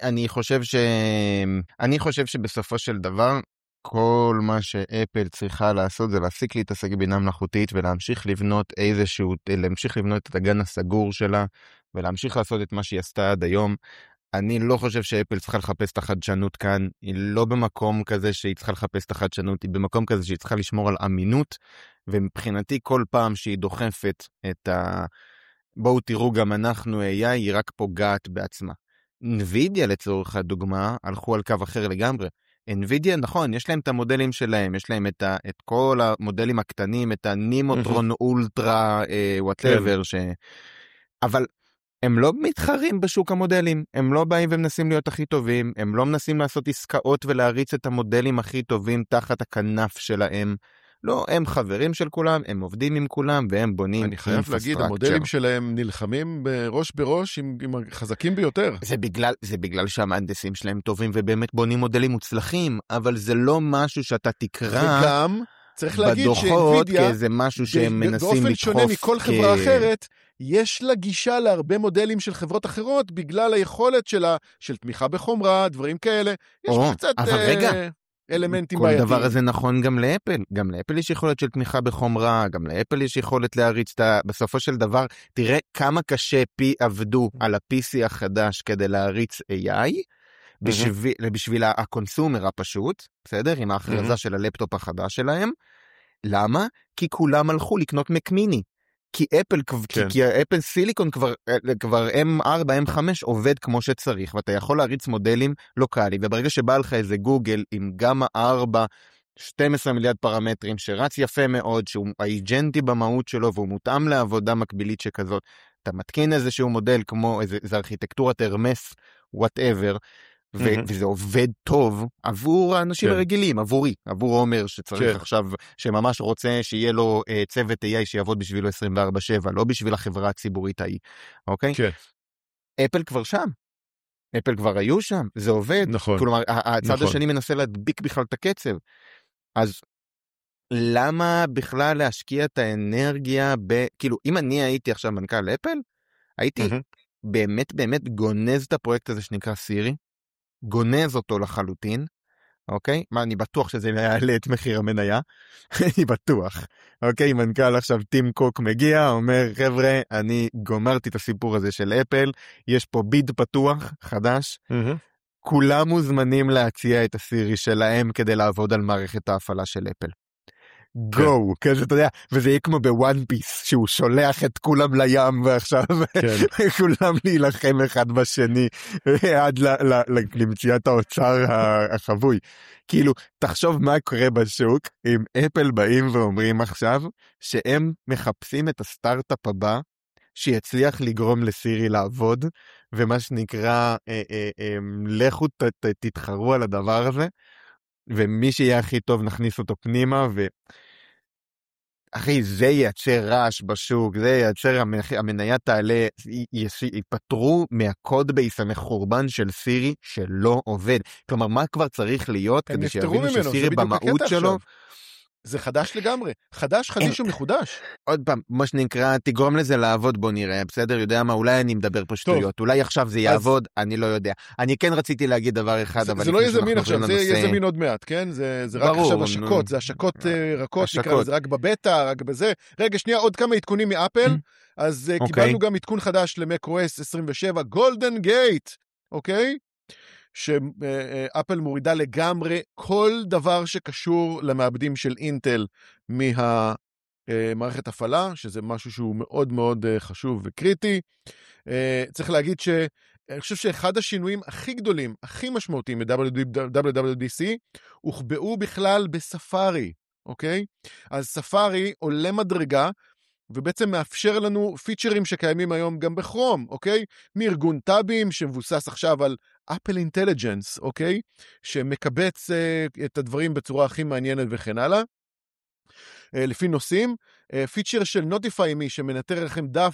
אני חושב שבסופו של דבר, כל מה שאפל צריכה לעשות זה להפסיק להתעסק בינה מלאכותית ולהמשיך לבנות להמשיך לבנות את הגן הסגור שלה, ולהמשיך לעשות את מה שהיא עשתה עד היום. אני לא חושב שאפל צריכה לחפש את החדשנות כאן, היא לא במקום כזה שהיא צריכה לחפש את החדשנות, היא במקום כזה שהיא צריכה לשמור על אמינות, ומבחינתי כל פעם שהיא דוחפת את בואו תראו גם אנחנו AI, היא רק פוגעת בעצמה. NVIDIA לצורך הדוגמה, הלכו על קו אחר לגמרי. NVIDIA, נכון, יש להם את המודלים שלהם, יש להם את כל המודלים הקטנים, את הנימוטרון אולטרה, whatever, אבל הם לא מתחרים בשוק המודלים, הם לא באים ומנסים להיות הכי טובים, הם לא מנסים לעשות עסקאות ולהריץ את המודלים הכי טובים תחת הכנף שלהם, לא, הם חברים של כולם, הם עובדים עם כולם, והם בונים אני חייב להגיד, המודלים שלהם נלחמים בראש עם החזקים ביותר. זה בגלל שהמהנדסים שלהם טובים, ובאמת בונים מודלים מוצלחים, אבל זה לא משהו שאתה תקרא וגם, צריך להגיד בדוחות, כי זה משהו שהם מנסים לדחוף. באופן שונה מכל חברה אחרת, יש לה גישה להרבה מודלים של חברות אחרות, בגלל היכולת של תמיכה בחומרה, דברים כאלה. יש קצת אלמנטים בעייתיים. כל דבר הזה נכון גם לאפל. גם לאפל יש יכולת של תמיכה בחומרה, גם לאפל יש יכולת להריץ בסופו של דבר, תראה כמה קשה עבדו על ה-PC החדש כדי להריץ AI, בשביל הקונסומר הפשוט, בסדר? עם ההכרזה של הלפטופ החדש שלהם. למה? כי כולם הלכו לקנות מקמיני. כי אפל סיליקון כבר M4, M5 עובד כמו שצריך, ואתה יכול להריץ מודלים לוקאליים, וברגע שבא לך איזה גוגל עם גמא 4, 12 מיליארד פרמטרים, שרץ יפה מאוד, שהוא אייג'נטי במהות שלו, והוא מותאם לעבודה מקבילית שכזאת, אתה מתקין איזשהו מודל כמו איזה ארכיטקטורת הרמס, whatever, וזה עובד טוב עבור האנשים הרגילים, עבור עומר שצריך עכשיו, שממש רוצה שיהיה לו צוות AI שיעבוד בשבילו 24/7, לא בשביל החברה הציבורית ההיא, אוקיי? אפל כבר שם, אפל כבר היו שם, זה עובד, כלומר הצד השני מנסה להדביק בכלל את הקצב, אז למה בכלל להשקיע את האנרגיה כאילו אם אני הייתי עכשיו מנכ"ל אפל, הייתי באמת גונז את הפרויקט הזה שנקרא סירי, גונז אותו לחלוטין, אוקיי? מה, אני בטוח שזה יעלה את מחיר המניה, אני בטוח, אוקיי? מנכ"ל עכשיו טים קוק מגיע, אומר, חבר'ה, אני גומרתי את הסיפור הזה של אפל, יש פה ביד פתוח, חדש, כולם מוזמנים להציע את הסירי שלהם כדי לעבוד על מערכת ההפעלה של אפל. גו, כזה אתה יודע, וזה יהיה כמו בוואן פיס, שהוא שולח את כולם לים ועכשיו כולם להילחם אחד בשני עד למציאת האוצר החבוי. כאילו, תחשוב מה קורה בשוק אם אפל באים ואומרים עכשיו שהם מחפשים את הסטארט-אפ הבא שיצליח לגרום לסירי לעבוד, ומה שנקרא, לכו תתחרו על הדבר הזה, ומי שיהיה הכי טוב נכניס אותו פנימה, אחי, זה ייצר רעש בשוק, זה ייצר, המניה תעלה, ייפטרו מהקוד בייס המחורבן של סירי שלא עובד. כלומר, מה כבר צריך להיות כדי שיבינו שסירי במהות שלו? זה חדש לגמרי, חדיש ומחודש. עוד פעם, מה שנקרא, תגרום לזה לעבוד, בוא נראה, בסדר? יודע מה, אולי אני מדבר פה שטויות, אולי עכשיו זה יעבוד, אני לא יודע. אני כן רציתי להגיד דבר אחד, אבל זה לא יזמין עכשיו, זה יזמין עוד מעט, כן? זה רק עכשיו השקות, זה השקות רכות, נקרא לזה רק בבטא, רק בזה. רגע, שנייה, עוד כמה עדכונים מאפל, אז קיבלנו גם עדכון חדש למק-OS 27, גולדן גייט, אוקיי? שאפל מורידה לגמרי כל דבר שקשור למעבדים של אינטל מהמערכת הפעלה, שזה משהו שהוא מאוד מאוד חשוב וקריטי. צריך להגיד שאני חושב שאחד השינויים הכי גדולים, הכי משמעותיים ב-WWDC, הוחבאו בכלל בספארי, אוקיי? אז ספארי עולה מדרגה, ובעצם מאפשר לנו פיצ'רים שקיימים היום גם בכרום, אוקיי? מארגון טאבים שמבוסס עכשיו על אפל אינטליג'נס, אוקיי? שמקבץ את הדברים בצורה הכי מעניינת וכן הלאה. לפי נושאים, פיצ'ר של נוטיפיי מי שמנטר לכם דף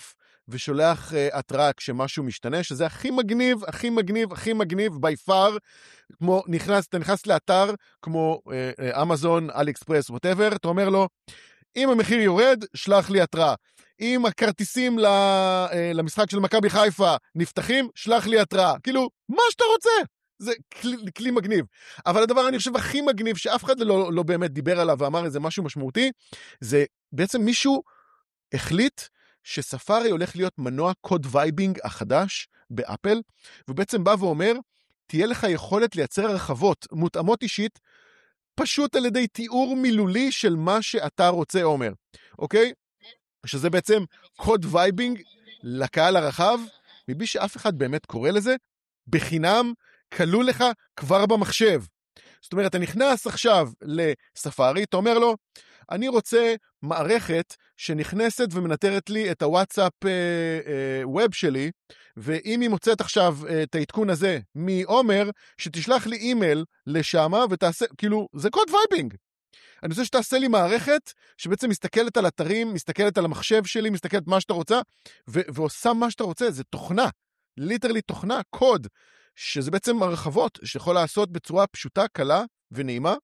ושולח התראה כשמשהו משתנה, שזה הכי מגניב, הכי מגניב, הכי מגניב, by far, כמו אתה נכנס לאתר, כמו אמזון, אלי אקספרס, whatever, אתה אומר לו, אם המחיר יורד, שלח לי התראה. אם הכרטיסים למשחק של מכבי חיפה נפתחים, שלח לי התראה. כאילו, מה שאתה רוצה. זה כלי מגניב. אבל הדבר אני חושב הכי מגניב, שאף אחד לא באמת דיבר עליו ואמר איזה משהו משמעותי, זה בעצם מישהו החליט שספארי הולך להיות מנוע קוד וייבינג החדש באפל, ובעצם בא ואומר, תהיה לך יכולת לייצר הרחבות מותאמות אישית, פשוט על ידי תיאור מילולי של מה שאתה רוצה אומר, אוקיי? שזה בעצם קוד וייבינג לקהל הרחב, מבלי שאף אחד באמת קורא לזה, בחינם כלול לך כבר במחשב. זאת אומרת, אתה נכנס עכשיו לספארי, אתה אומר לו, אני רוצה מערכת שנכנסת ומנטרת לי את הוואטסאפ ווב שלי, ואם היא מוצאת עכשיו את העדכון הזה מעומר, שתשלח לי אימייל לשמה ותעשה, כאילו, זה קוד וייבינג. אני רוצה שתעשה לי מערכת שבעצם מסתכלת על אתרים, מסתכלת על המחשב שלי, מסתכלת מה שאתה רוצה, ועושה מה שאתה רוצה, זה תוכנה, ליטרלי תוכנה, קוד, שזה בעצם הרחבות שיכול לעשות בצורה פשוטה, קלה ונעימה.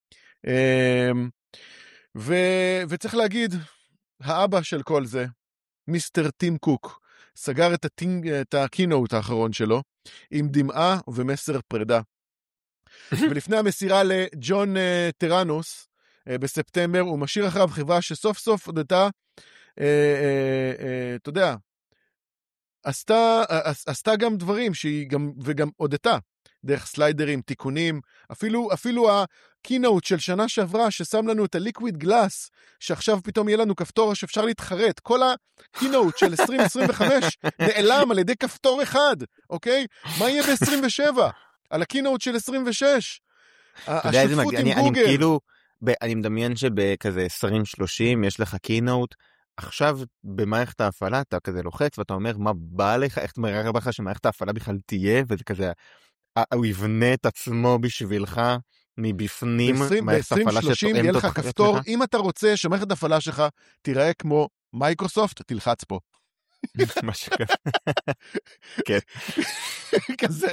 וצריך להגיד, האבא של כל זה, מיסטר טים קוק, סגר את הקינוט האחרון שלו, עם דמעה ומסר פרידה. ולפני המסירה לג'ון טרנוס, בספטמבר, הוא משאיר אחריו חברה שסוף סוף הודתה, אתה יודע, עשתה גם דברים וגם הודתה, דרך סליידרים, תיקונים, אפילו הקינוט של שנה שעברה, ששם לנו את הליקוויד גלאס, שעכשיו פתאום יהיה לנו כפתור שאפשר להתחרט, כל הקינוט של 2025 נעלם על ידי כפתור אחד, אוקיי? מה יהיה ב-27? על הקינוט של 26? השותפות עם גוגל. כאילו, אני מדמיין שבכזה 2030 יש לך קינוט, עכשיו במערכת ההפעלה אתה כזה לוחץ ואתה אומר מה בא לך, איך מראה לך שמערכת ההפעלה בכלל תהיה, וזה כזה, הוא יבנה את עצמו בשבילך מבפנים, מערכת ההפעלה ב-2030 יהיה לך כפתור, אם אתה רוצה שמערכת ההפעלה שלך תיראה כמו מייקרוסופט, תלחץ פה. משהו כזה. כן. כזה.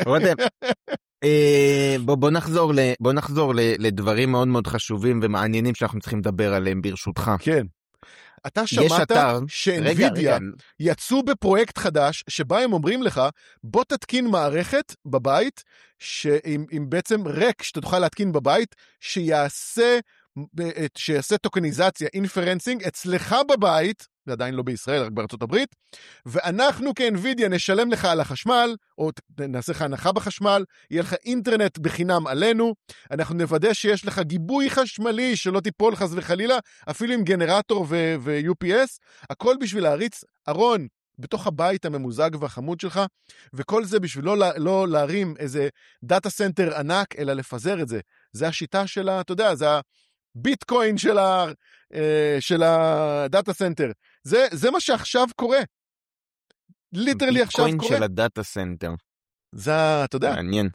בוא נחזור לדברים מאוד מאוד חשובים ומעניינים שאנחנו צריכים לדבר עליהם ברשותך. כן. אתה שמעת שאנווידיה יצאו בפרויקט חדש, שבה הם אומרים לך, בוא תתקין מערכת בבית, עם בעצם רק שאתה תוכל להתקין בבית, שיעשה טוקניזציה, אינפרנסינג, אצלך בבית, זה עדיין לא בישראל, רק בארצות הברית, ואנחנו כאנווידיה נשלם לך על החשמל, או נעשה לך הנחה בחשמל, יהיה לך אינטרנט בחינם עלינו, אנחנו נוודא שיש לך גיבוי חשמלי, שלא תיפול חס וחלילה, אפילו עם גנרטור ו-UPS, הכל בשביל להריץ ארון, בתוך הבית הממוזג והחמוד שלך, וכל זה בשביל לא להרים איזה דאטה סנטר ענק, אלא לפזר את זה. זה השיטה שלה, אתה יודע, זה הביטקוין של הדאטה סנטר. זה מה שעכשיו קורה. ליטרלי עכשיו קורה. ביטקוין של הדאטה סנטר. זה, אתה יודע. מעניין.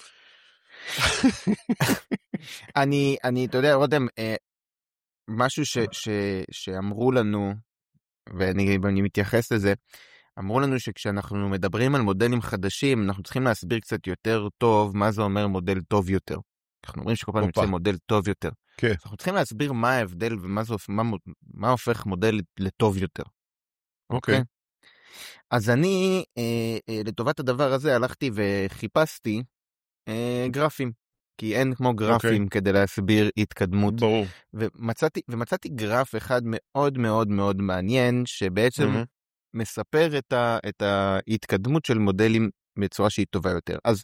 אני, אתה יודע, רותם, משהו שאמרו לנו, ואני מתייחס לזה, אמרו לנו שכשאנחנו מדברים על מודלים חדשים, אנחנו צריכים להסביר קצת יותר טוב מה זה אומר מודל טוב יותר. אנחנו אומרים שכל פעם נמצא מודל טוב יותר. כן. אנחנו צריכים להסביר מה ההבדל ומה הופך מודל לטוב יותר. אוקיי. אז אני, לטובת הדבר הזה, הלכתי וחיפשתי גרפים. כי אין כמו גרפים כדי להסביר התקדמות. ברור. ומצאתי גרף אחד מאוד מאוד מאוד מעניין, שבעצם מספר את ההתקדמות של מודלים בצורה שהיא טובה יותר. אז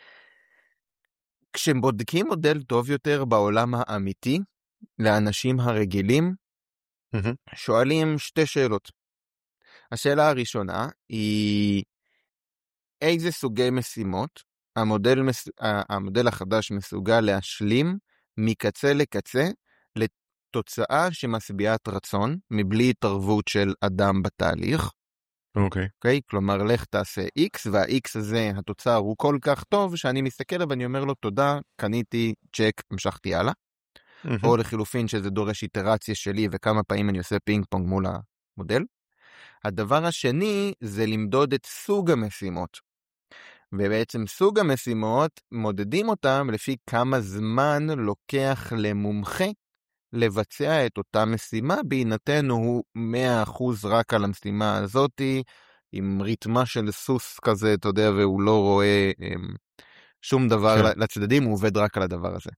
כשבודקים מודל טוב יותר בעולם האמיתי, לאנשים הרגילים, שואלים שתי שאלות. השאלה הראשונה היא, איזה סוגי משימות המודל החדש מסוגל להשלים מקצה לקצה לתוצאה שמשביעת רצון, מבלי התערבות של אדם בתהליך. אוקיי. כלומר, לך תעשה X, וה-X הזה, התוצר הוא כל כך טוב, שאני מסתכל ואני אומר לו, תודה, קניתי, צ'ק, המשכתי הלאה. או לחילופין שזה דורש איטרציה שלי, וכמה פעמים אני עושה פינג פונג מול המודל. הדבר השני זה למדוד את סוג המשימות. ובעצם סוג המשימות, מודדים אותם לפי כמה זמן לוקח למומחה לבצע את אותה משימה, בהינתן הוא 100% רק על המשימה הזאת, עם ריתמה של סוס כזה, אתה יודע, והוא לא רואה שום דבר לצדדים, הוא עובד רק על הדבר הזה.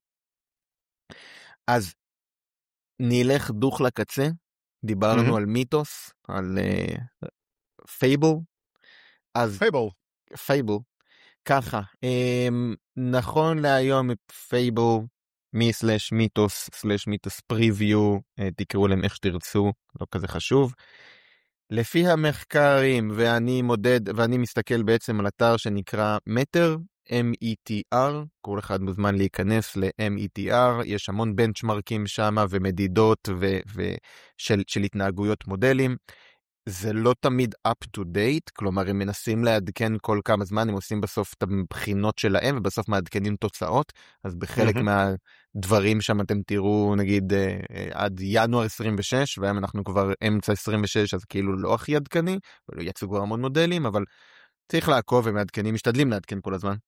אז נלך דוך לקצה, דיברנו על מיתוס, על פייבל. אז פייבל. ככה, נכון להיום פייבל, מ/מיתוס/מיתוס פריוויו, תקראו להם איך שתרצו, לא כזה חשוב. לפי המחקרים, ואני מסתכל בעצם על אתר שנקרא מטר, METR, כל אחד מוזמן להיכנס ל-METR, יש המון בנצ'מרקים שם ומדידות של התנהגויות מודלים. זה לא תמיד up to date, כלומר הם מנסים לעדכן כל כמה זמן, הם עושים בסוף את הבחינות שלהם, ובסוף מעדכנים תוצאות, אז בחלק מהדברים שם אתם תראו נגיד עד ינואר 26, והיום אנחנו כבר אמצע 26, אז כאילו לא הכי עדכני, ולא יצאו כבר המון מודלים, אבל צריך לעקוב ומעדכנים, משתדלים לעדכן כל הזמן.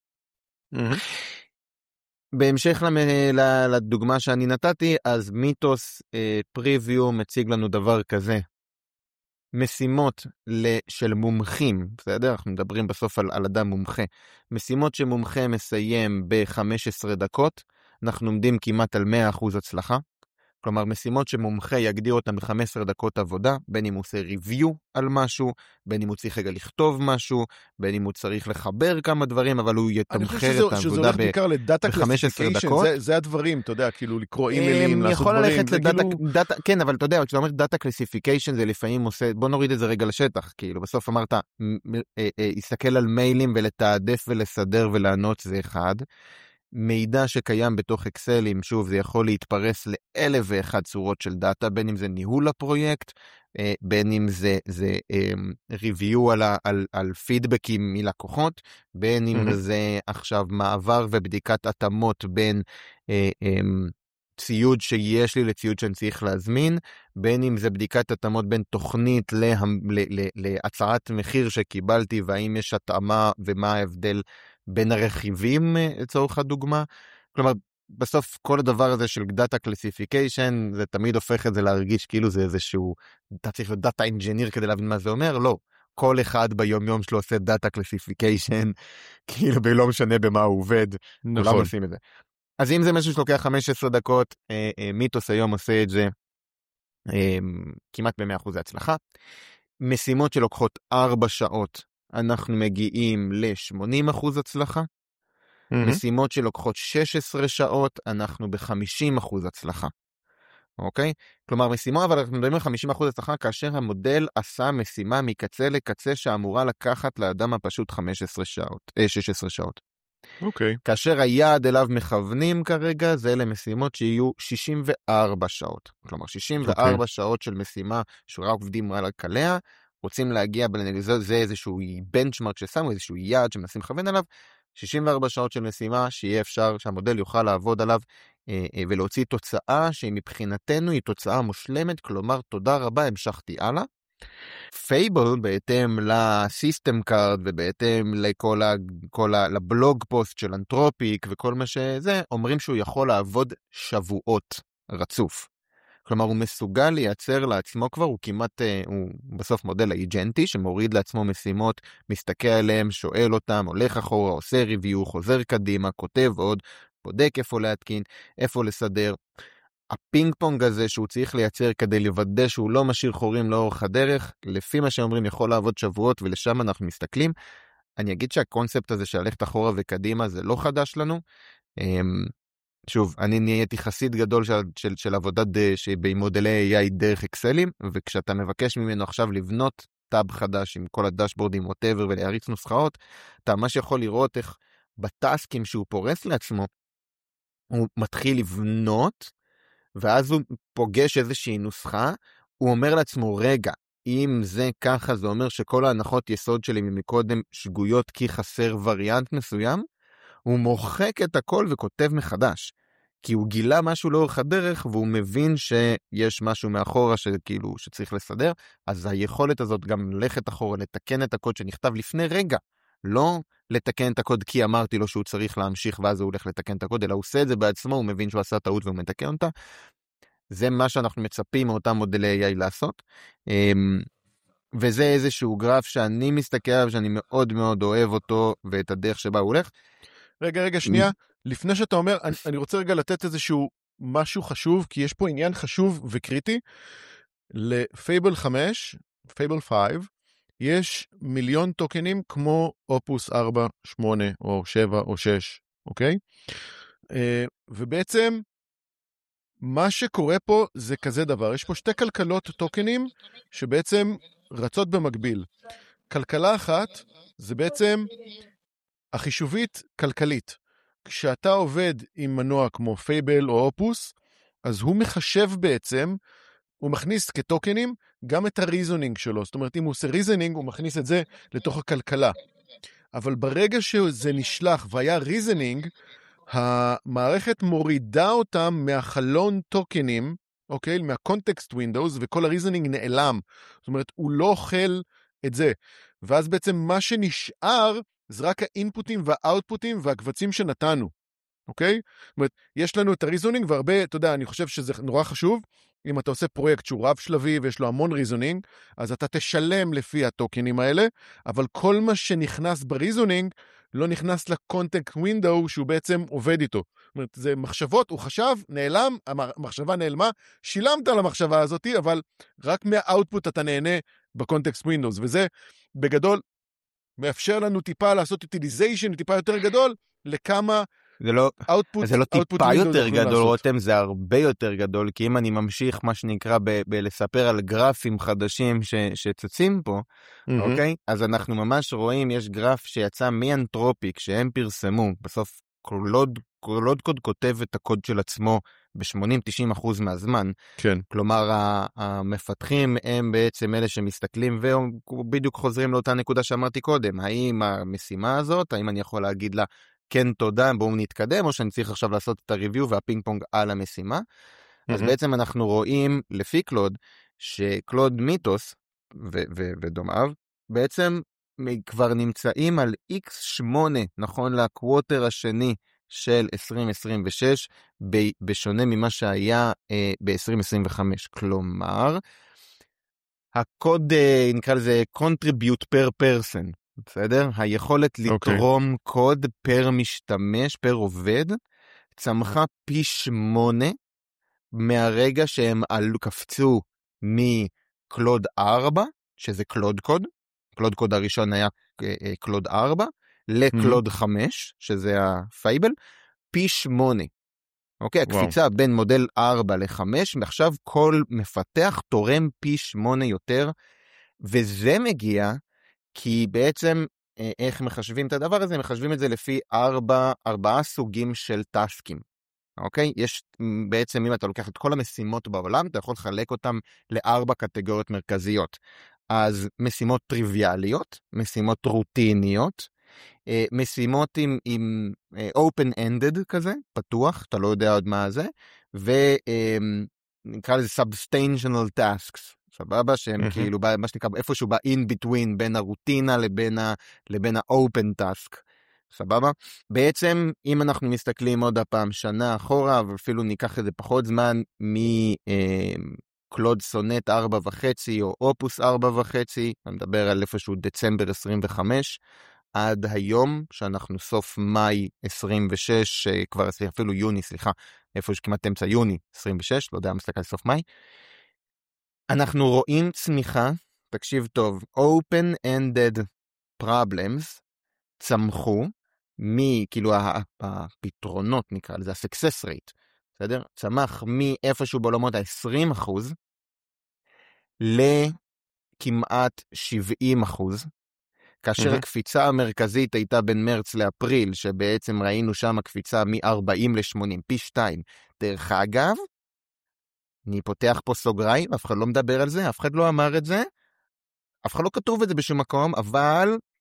בהמשך לדוגמה שאני נתתי, אז מיתוס פריוויו מציג לנו דבר כזה, משימות של מומחים, בסדר? אנחנו מדברים בסוף על אדם מומחה. משימות שמומחה מסיים ב-15 דקות, אנחנו עומדים כמעט על 100% הצלחה. כלומר, משימות שמומחה יגדיר אותם ב-15 דקות עבודה, בין אם הוא עושה ריוויו על משהו, בין אם הוא צריך רגע לכתוב משהו, בין אם הוא צריך לחבר כמה דברים, אבל הוא יתמחר את העבודה שזה הולך בעיקר לדאטה קלסיפיקיישן, זה הדברים, אתה יודע, כאילו לקרוא אימיילים, לעשות דברים. יכול ללכת לדאטה, כן, אבל אתה יודע, כשאתה אומר דאטה קלסיפיקיישן, זה לפעמים עושה, בוא נוריד את זה רגע לשטח, כאילו, בסוף אמרת, יסתכל על מיילים ולתעדף ולסדר ולענות זה אחד. מידע שקיים בתוך אקסלים, שוב, זה יכול להתפרס לאלף ואחת צורות של דאטה, בין אם זה ניהול הפרויקט, בין אם זה ריוויו על פידבקים מלקוחות, בין אם זה עכשיו מעבר ובדיקת התאמות בין ציוד שיש לי לציוד שאני צריך להזמין, בין אם זה בדיקת התאמות בין תוכנית להצעת מחיר שקיבלתי, והאם יש התאמה ומה ההבדל בין הרכיבים לצורך הדוגמה. כלומר, בסוף כל הדבר הזה של דאטה קלסיפיקיישן, זה תמיד הופך את זה להרגיש כאילו זה איזשהו, אתה צריך להיות דאטה אינג'יניר כדי להבין מה זה אומר, לא. כל אחד ביום יום שלו עושה דאטה קלסיפיקיישן, כאילו לא משנה במה הוא עובד, כולם עושים את זה. אז אם זה משהו שלוקח 15 דקות, מיתוס היום עושה את זה כמעט ב-100% הצלחה. משימות שלוקחות 4 שעות, אנחנו מגיעים ל-80% הצלחה. משימות שלוקחות 16 שעות, אנחנו ב-50% הצלחה. אוקיי? כלומר, משימה, אבל אנחנו מדברים על 50% הצלחה, כאשר המודל עשה משימה מקצה לקצה, שאמורה לקחת לאדם הפשוט 16 שעות. אוקיי. כאשר היעד אליו מכוונים כרגע, זה למשימות שיהיו 64 שעות. כלומר, 64 שעות של משימה שרק עובדים על הקלע, רוצים להגיע, זה איזשהו בנצ'מרק ששמו, איזשהו יעד שמנסים לכוון עליו, 64 שעות של משימה שיהיה אפשר שהמודל יוכל לעבוד עליו ולהוציא תוצאה שהיא מבחינתנו היא תוצאה מושלמת, כלומר תודה רבה, המשכתי הלאה. פייבל בהתאם לסיסטם קארד ובהתאם לבלוג פוסט של אנתרופיק וכל מה שזה, אומרים שהוא יכול לעבוד שבועות רצוף. כלומר, הוא מסוגל לייצר לעצמו כבר, הוא כמעט, הוא בסוף מודל האג'נטי, שמוריד לעצמו משימות, מסתכל עליהם, שואל אותם, הולך אחורה, עושה ריוויו, חוזר קדימה, כותב עוד, בודק איפה להתקין, איפה לסדר. הפינג פונג הזה שהוא צריך לייצר כדי לוודא שהוא לא משאיר חורים לאורך הדרך, לפי מה שאומרים יכול לעבוד שבועות, ולשם אנחנו מסתכלים. אני אגיד שהקונספט הזה של ללכת אחורה וקדימה זה לא חדש לנו. שוב, אני נהייתי חסיד גדול של עבודת במודלי AI דרך אקסלים, וכשאתה מבקש ממנו עכשיו לבנות טאב חדש עם כל הדשבורדים whatever ולהריץ נוסחאות, אתה ממש יכול לראות איך בטסקים שהוא פורס לעצמו, הוא מתחיל לבנות, ואז הוא פוגש איזושהי נוסחה, הוא אומר לעצמו, רגע, אם זה ככה, זה אומר שכל ההנחות יסוד שלי מקודם שגויות כי חסר וריאנט מסוים, הוא מוחק את הכל וכותב מחדש. כי הוא גילה משהו לאורך הדרך, והוא מבין שיש משהו מאחורה שכאילו שצריך לסדר, אז היכולת הזאת גם ללכת אחורה, לתקן את הקוד שנכתב לפני רגע, לא לתקן את הקוד כי אמרתי לו שהוא צריך להמשיך, ואז הוא הולך לתקן את הקוד, אלא הוא עושה את זה בעצמו, הוא מבין שהוא עשה טעות והוא מתקן אותה. זה מה שאנחנו מצפים מאותם מודלי AI לעשות. וזה איזשהו גרף שאני מסתכל עליו, שאני מאוד מאוד אוהב אותו, ואת הדרך שבה הוא הולך. רגע, שנייה. לפני שאתה אומר, אני רוצה רגע לתת איזשהו משהו חשוב, כי יש פה עניין חשוב וקריטי. לפייבל 5, פייבל 5, יש מיליון טוקנים כמו אופוס 4, 8 או 7 או 6, אוקיי? ובעצם מה שקורה פה זה כזה דבר. יש פה שתי כלכלות טוקנים שבעצם רצות במקביל. כלכלה אחת זה בעצם החישובית כלכלית. כשאתה עובד עם מנוע כמו פייבל או אופוס, אז הוא מחשב בעצם, הוא מכניס כטוקנים גם את הריזונינג שלו. זאת אומרת, אם הוא עושה ריזונינג, הוא מכניס את זה לתוך הכלכלה. אבל ברגע שזה נשלח והיה ריזונינג, המערכת מורידה אותם מהחלון טוקנים, אוקיי? מהקונטקסט ווינדוס, וכל הריזונינג נעלם. זאת אומרת, הוא לא אוכל את זה. ואז בעצם מה שנשאר, זה רק האינפוטים והאוטפוטים והקבצים שנתנו, אוקיי? זאת אומרת, יש לנו את הריזונינג, והרבה, אתה יודע, אני חושב שזה נורא חשוב, אם אתה עושה פרויקט שהוא רב שלבי ויש לו המון ריזונינג, אז אתה תשלם לפי הטוקנים האלה, אבל כל מה שנכנס בריזונינג, לא נכנס לקונטקסט ווינדו שהוא בעצם עובד איתו. זאת אומרת, זה מחשבות, הוא חשב, נעלם, המחשבה נעלמה, שילמת על המחשבה הזאת, אבל רק מהאוטפוט אתה נהנה בקונטקסט ווינדוס, וזה בגדול מאפשר לנו טיפה לעשות utilization טיפה יותר גדול, לכמה זה לא, output, זה לא טיפה יותר גדול, לעשות. רותם, זה הרבה יותר גדול, כי אם אני ממשיך מה שנקרא בלספר על גרפים חדשים שצצים פה, אוקיי? אז אנחנו ממש רואים, יש גרף שיצא מאנתרופיק, שהם פרסמו, בסוף קלוד קוד כותב את הקוד של עצמו ב-80-90% מהזמן. כן. כלומר, המפתחים הם בעצם אלה שמסתכלים, ובדיוק חוזרים לאותה נקודה שאמרתי קודם, האם המשימה הזאת, האם אני יכול להגיד לה, כן, תודה, בואו נתקדם, או שאני צריך עכשיו לעשות את הריוויו והפינג פונג על המשימה. אז בעצם אנחנו רואים לפי קלוד, שקלוד מיתוס ודומיו, בעצם כבר נמצאים על X8, נכון לקווטר השני של 2026, בשונה ממה שהיה ב-2025. כלומר, הקוד, נקרא לזה contribute per person, בסדר? היכולת לתרום קוד פר משתמש, פר עובד, צמחה פי 8 מהרגע שהם קפצו מקלוד 4, שזה קלוד קוד, קלוד קוד הראשון היה קלוד 4, לקלוד 5, שזה הפייבל, פי 8. אוקיי, הקפיצה בין מודל 4 ל-5, ועכשיו כל מפתח תורם פי 8 יותר, וזה מגיע כי בעצם איך מחשבים את הדבר הזה? מחשבים את זה לפי 4 סוגים של טסקים. אוקיי? יש בעצם, אם אתה לוקח את כל המשימות בעולם, אתה יכול לחלק אותם ל4 קטגוריות מרכזיות. אז משימות טריוויאליות, משימות רוטיניות, משימות עם open-ended כזה, פתוח, אתה לא יודע עוד מה זה, ונקרא לזה substantial tasks, סבבה? שהם כאילו, מה שנקרא, איפשהו in between, בין הרוטינה לבין ה-open task, סבבה? בעצם, אם אנחנו מסתכלים עוד הפעם שנה אחורה, ואפילו ניקח את זה פחות זמן, קלוד סונט 4.5 או אופוס 4.5, אני מדבר על איפשהו דצמבר 25, עד היום, שאנחנו סוף מאי 26, כבר אפילו יוני, סליחה, איפה שכמעט אמצע יוני 26, לא יודע, מסתכל על סוף מאי, אנחנו רואים צמיחה, תקשיב טוב, open-ended problems צמחו, כאילו הפתרונות נקרא לזה, ה-success rate, בסדר? צמח מאיפשהו בעולמות ה-20% לכמעט 70%, כאשר הקפיצה המרכזית הייתה בין מרץ לאפריל, שבעצם ראינו שם הקפיצה מ-40 ל-80, פי 2. דרך אגב, אני פותח פה סוגריים, אף אחד לא מדבר על זה, אף אחד לא אמר את זה, אף אחד לא כתוב את זה בשום מקום, אבל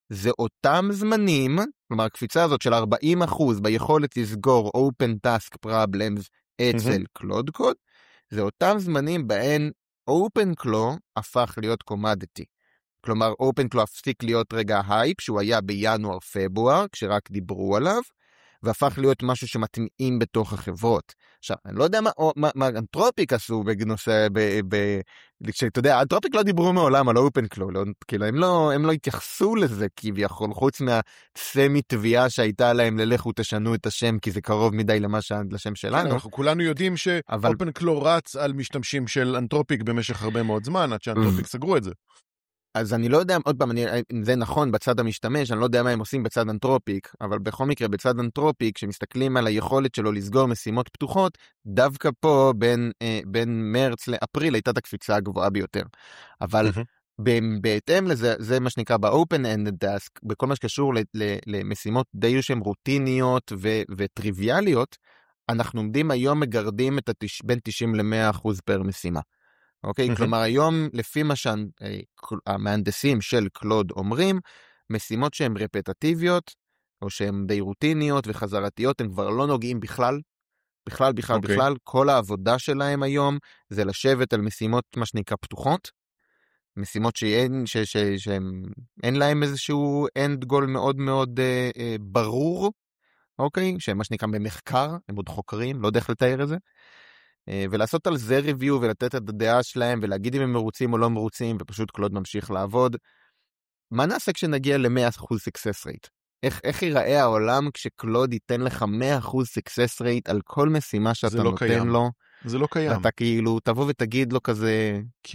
זה אותם זמנים, כלומר הקפיצה הזאת של 40% ביכולת לסגור Open Task Problems אצל Cloud Code, זה אותם זמנים בהן OpenClaw הפך להיות commodity. כלומר, OpenClaw הפסיק להיות רגע הייפ, שהוא היה בינואר-פברואר, כשרק דיברו עליו, והפך להיות משהו שמתאים בתוך החברות. עכשיו, אני לא יודע מה אנתרופיק עשו בנושא, כשאתה יודע, אנתרופיק לא דיברו מעולם על OpenClaw, כאילו, הם לא התייחסו לזה כביכול, חוץ מהסמי תביעה שהייתה להם ללכו תשנו את השם, כי זה קרוב מדי לשם שלנו. אנחנו כולנו יודעים ש-OpenClaw רץ על משתמשים של אנתרופיק במשך הרבה מאוד זמן, עד שאנתרופיק סגרו את זה. אז אני לא יודע, עוד פעם, זה נכון בצד המשתמש, אני לא יודע מה הם עושים בצד אנתרופיק, אבל בכל מקרה בצד אנתרופיק, כשמסתכלים על היכולת שלו לסגור משימות פתוחות, דווקא פה בין מרץ לאפריל הייתה את הקפיצה הגבוהה ביותר. אבל בהתאם לזה, זה מה שנקרא ב-open-ended task, בכל מה שקשור למשימות די שהן רוטיניות וטריוויאליות, אנחנו עומדים היום מגרדים בין 90 ל-100% פר משימה. אוקיי? כלומר, היום, לפי מה שהמהנדסים של קלוד אומרים, משימות שהן רפטטיביות, או שהן די רוטיניות וחזרתיות, הם כבר לא נוגעים בכלל. בכלל, כל העבודה שלהם היום, זה לשבת על משימות, מה שנקרא, פתוחות, משימות שאין להם איזשהו end goal מאוד מאוד ברור, אוקיי? שהם מה שנקרא במחקר, הם עוד חוקרים, לא יודע איך לתאר את זה. ולעשות על זה ריוויו ולתת את הדעה שלהם ולהגיד אם הם מרוצים או לא מרוצים, ופשוט קלוד ממשיך לעבוד. מה נעשה כשנגיע ל-100% success rate? איך ייראה העולם כשקלוד ייתן לך 100% success rate על כל משימה שאתה לא נותן קיים. לו? זה לא קיים. ואתה כאילו תבוא ותגיד לו כזה, כי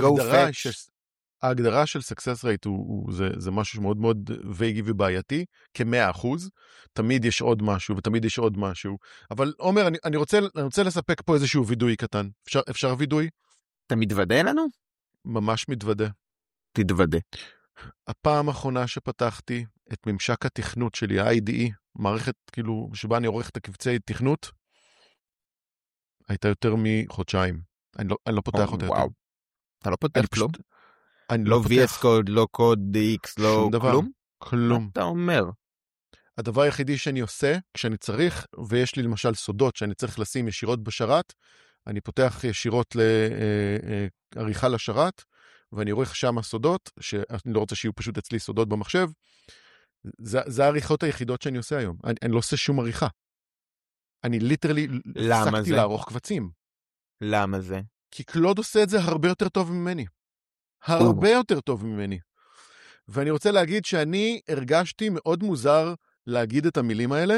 ההגדרה של success rate זה משהו שמאוד מאוד וייגי ובעייתי, כ-100%, תמיד יש עוד משהו ותמיד יש עוד משהו, אבל עומר, אני רוצה לספק פה איזשהו וידוי קטן. אפשר וידוי? אתה מתוודה לנו? ממש מתוודה. תתוודה. הפעם האחרונה שפתחתי את ממשק התכנות שלי, ה-IDE, מערכת כאילו שבה אני עורך את הקבצי תכנות, הייתה יותר מחודשיים. אני לא פותח אותה יותר. אתה לא פותח כלום? לא VS Code, לא קוד DX, לא כלום? כלום. מה אתה אומר? הדבר היחידי שאני עושה, כשאני צריך, ויש לי למשל סודות שאני צריך לשים ישירות בשרת, אני פותח ישירות לעריכה לשרת, ואני עורך שם הסודות, שאני לא רוצה שיהיו פשוט אצלי סודות במחשב, זה העריכות היחידות שאני עושה היום. אני לא עושה שום עריכה. אני ליטרלי הפסקתי לערוך קבצים. למה זה? כי קלוד עושה את זה הרבה יותר טוב ממני. הרבה יותר טוב ממני. ואני רוצה להגיד שאני הרגשתי מאוד מוזר להגיד את המילים האלה,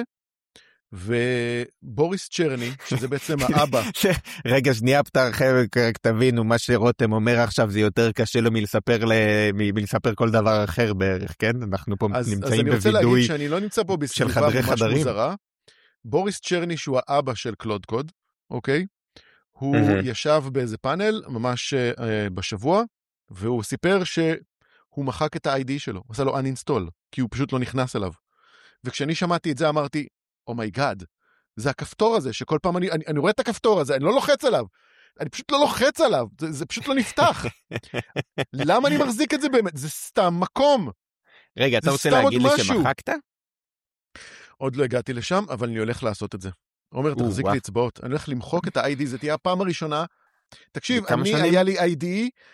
ובוריס צ'רני, שזה בעצם האבא. רגע, שנייה פתרחם, רק תבינו, מה שרותם אומר עכשיו זה יותר קשה לו מלספר כל דבר אחר בערך, כן? אנחנו פה נמצאים בווידוי של חדרי חדרים. אז אני רוצה להגיד שאני לא נמצא פה בסביבה ממש מוזרה. בוריס צ'רני, שהוא האבא של קלוד קוד, אוקיי? הוא ישב באיזה פאנל, ממש בשבוע, והוא סיפר שהוא מחק את ה-ID שלו, הוא עשה לו uninstall, כי הוא פשוט לא נכנס אליו. וכשאני שמעתי את זה אמרתי, אומייגאד, זה הכפתור הזה, שכל פעם אני רואה את הכפתור הזה, אני לא לוחץ עליו, אני פשוט לא לוחץ עליו, זה פשוט לא נפתח. למה אני מחזיק את זה באמת? זה סתם מקום. רגע, אתה רוצה להגיד לי שמחקת? עוד לא הגעתי לשם, אבל אני הולך לעשות את זה. עומר, תחזיק לי אצבעות, אני הולך למחוק את ה-ID, זה תהיה הפעם הראשונה. תקשיב, היה לי ID,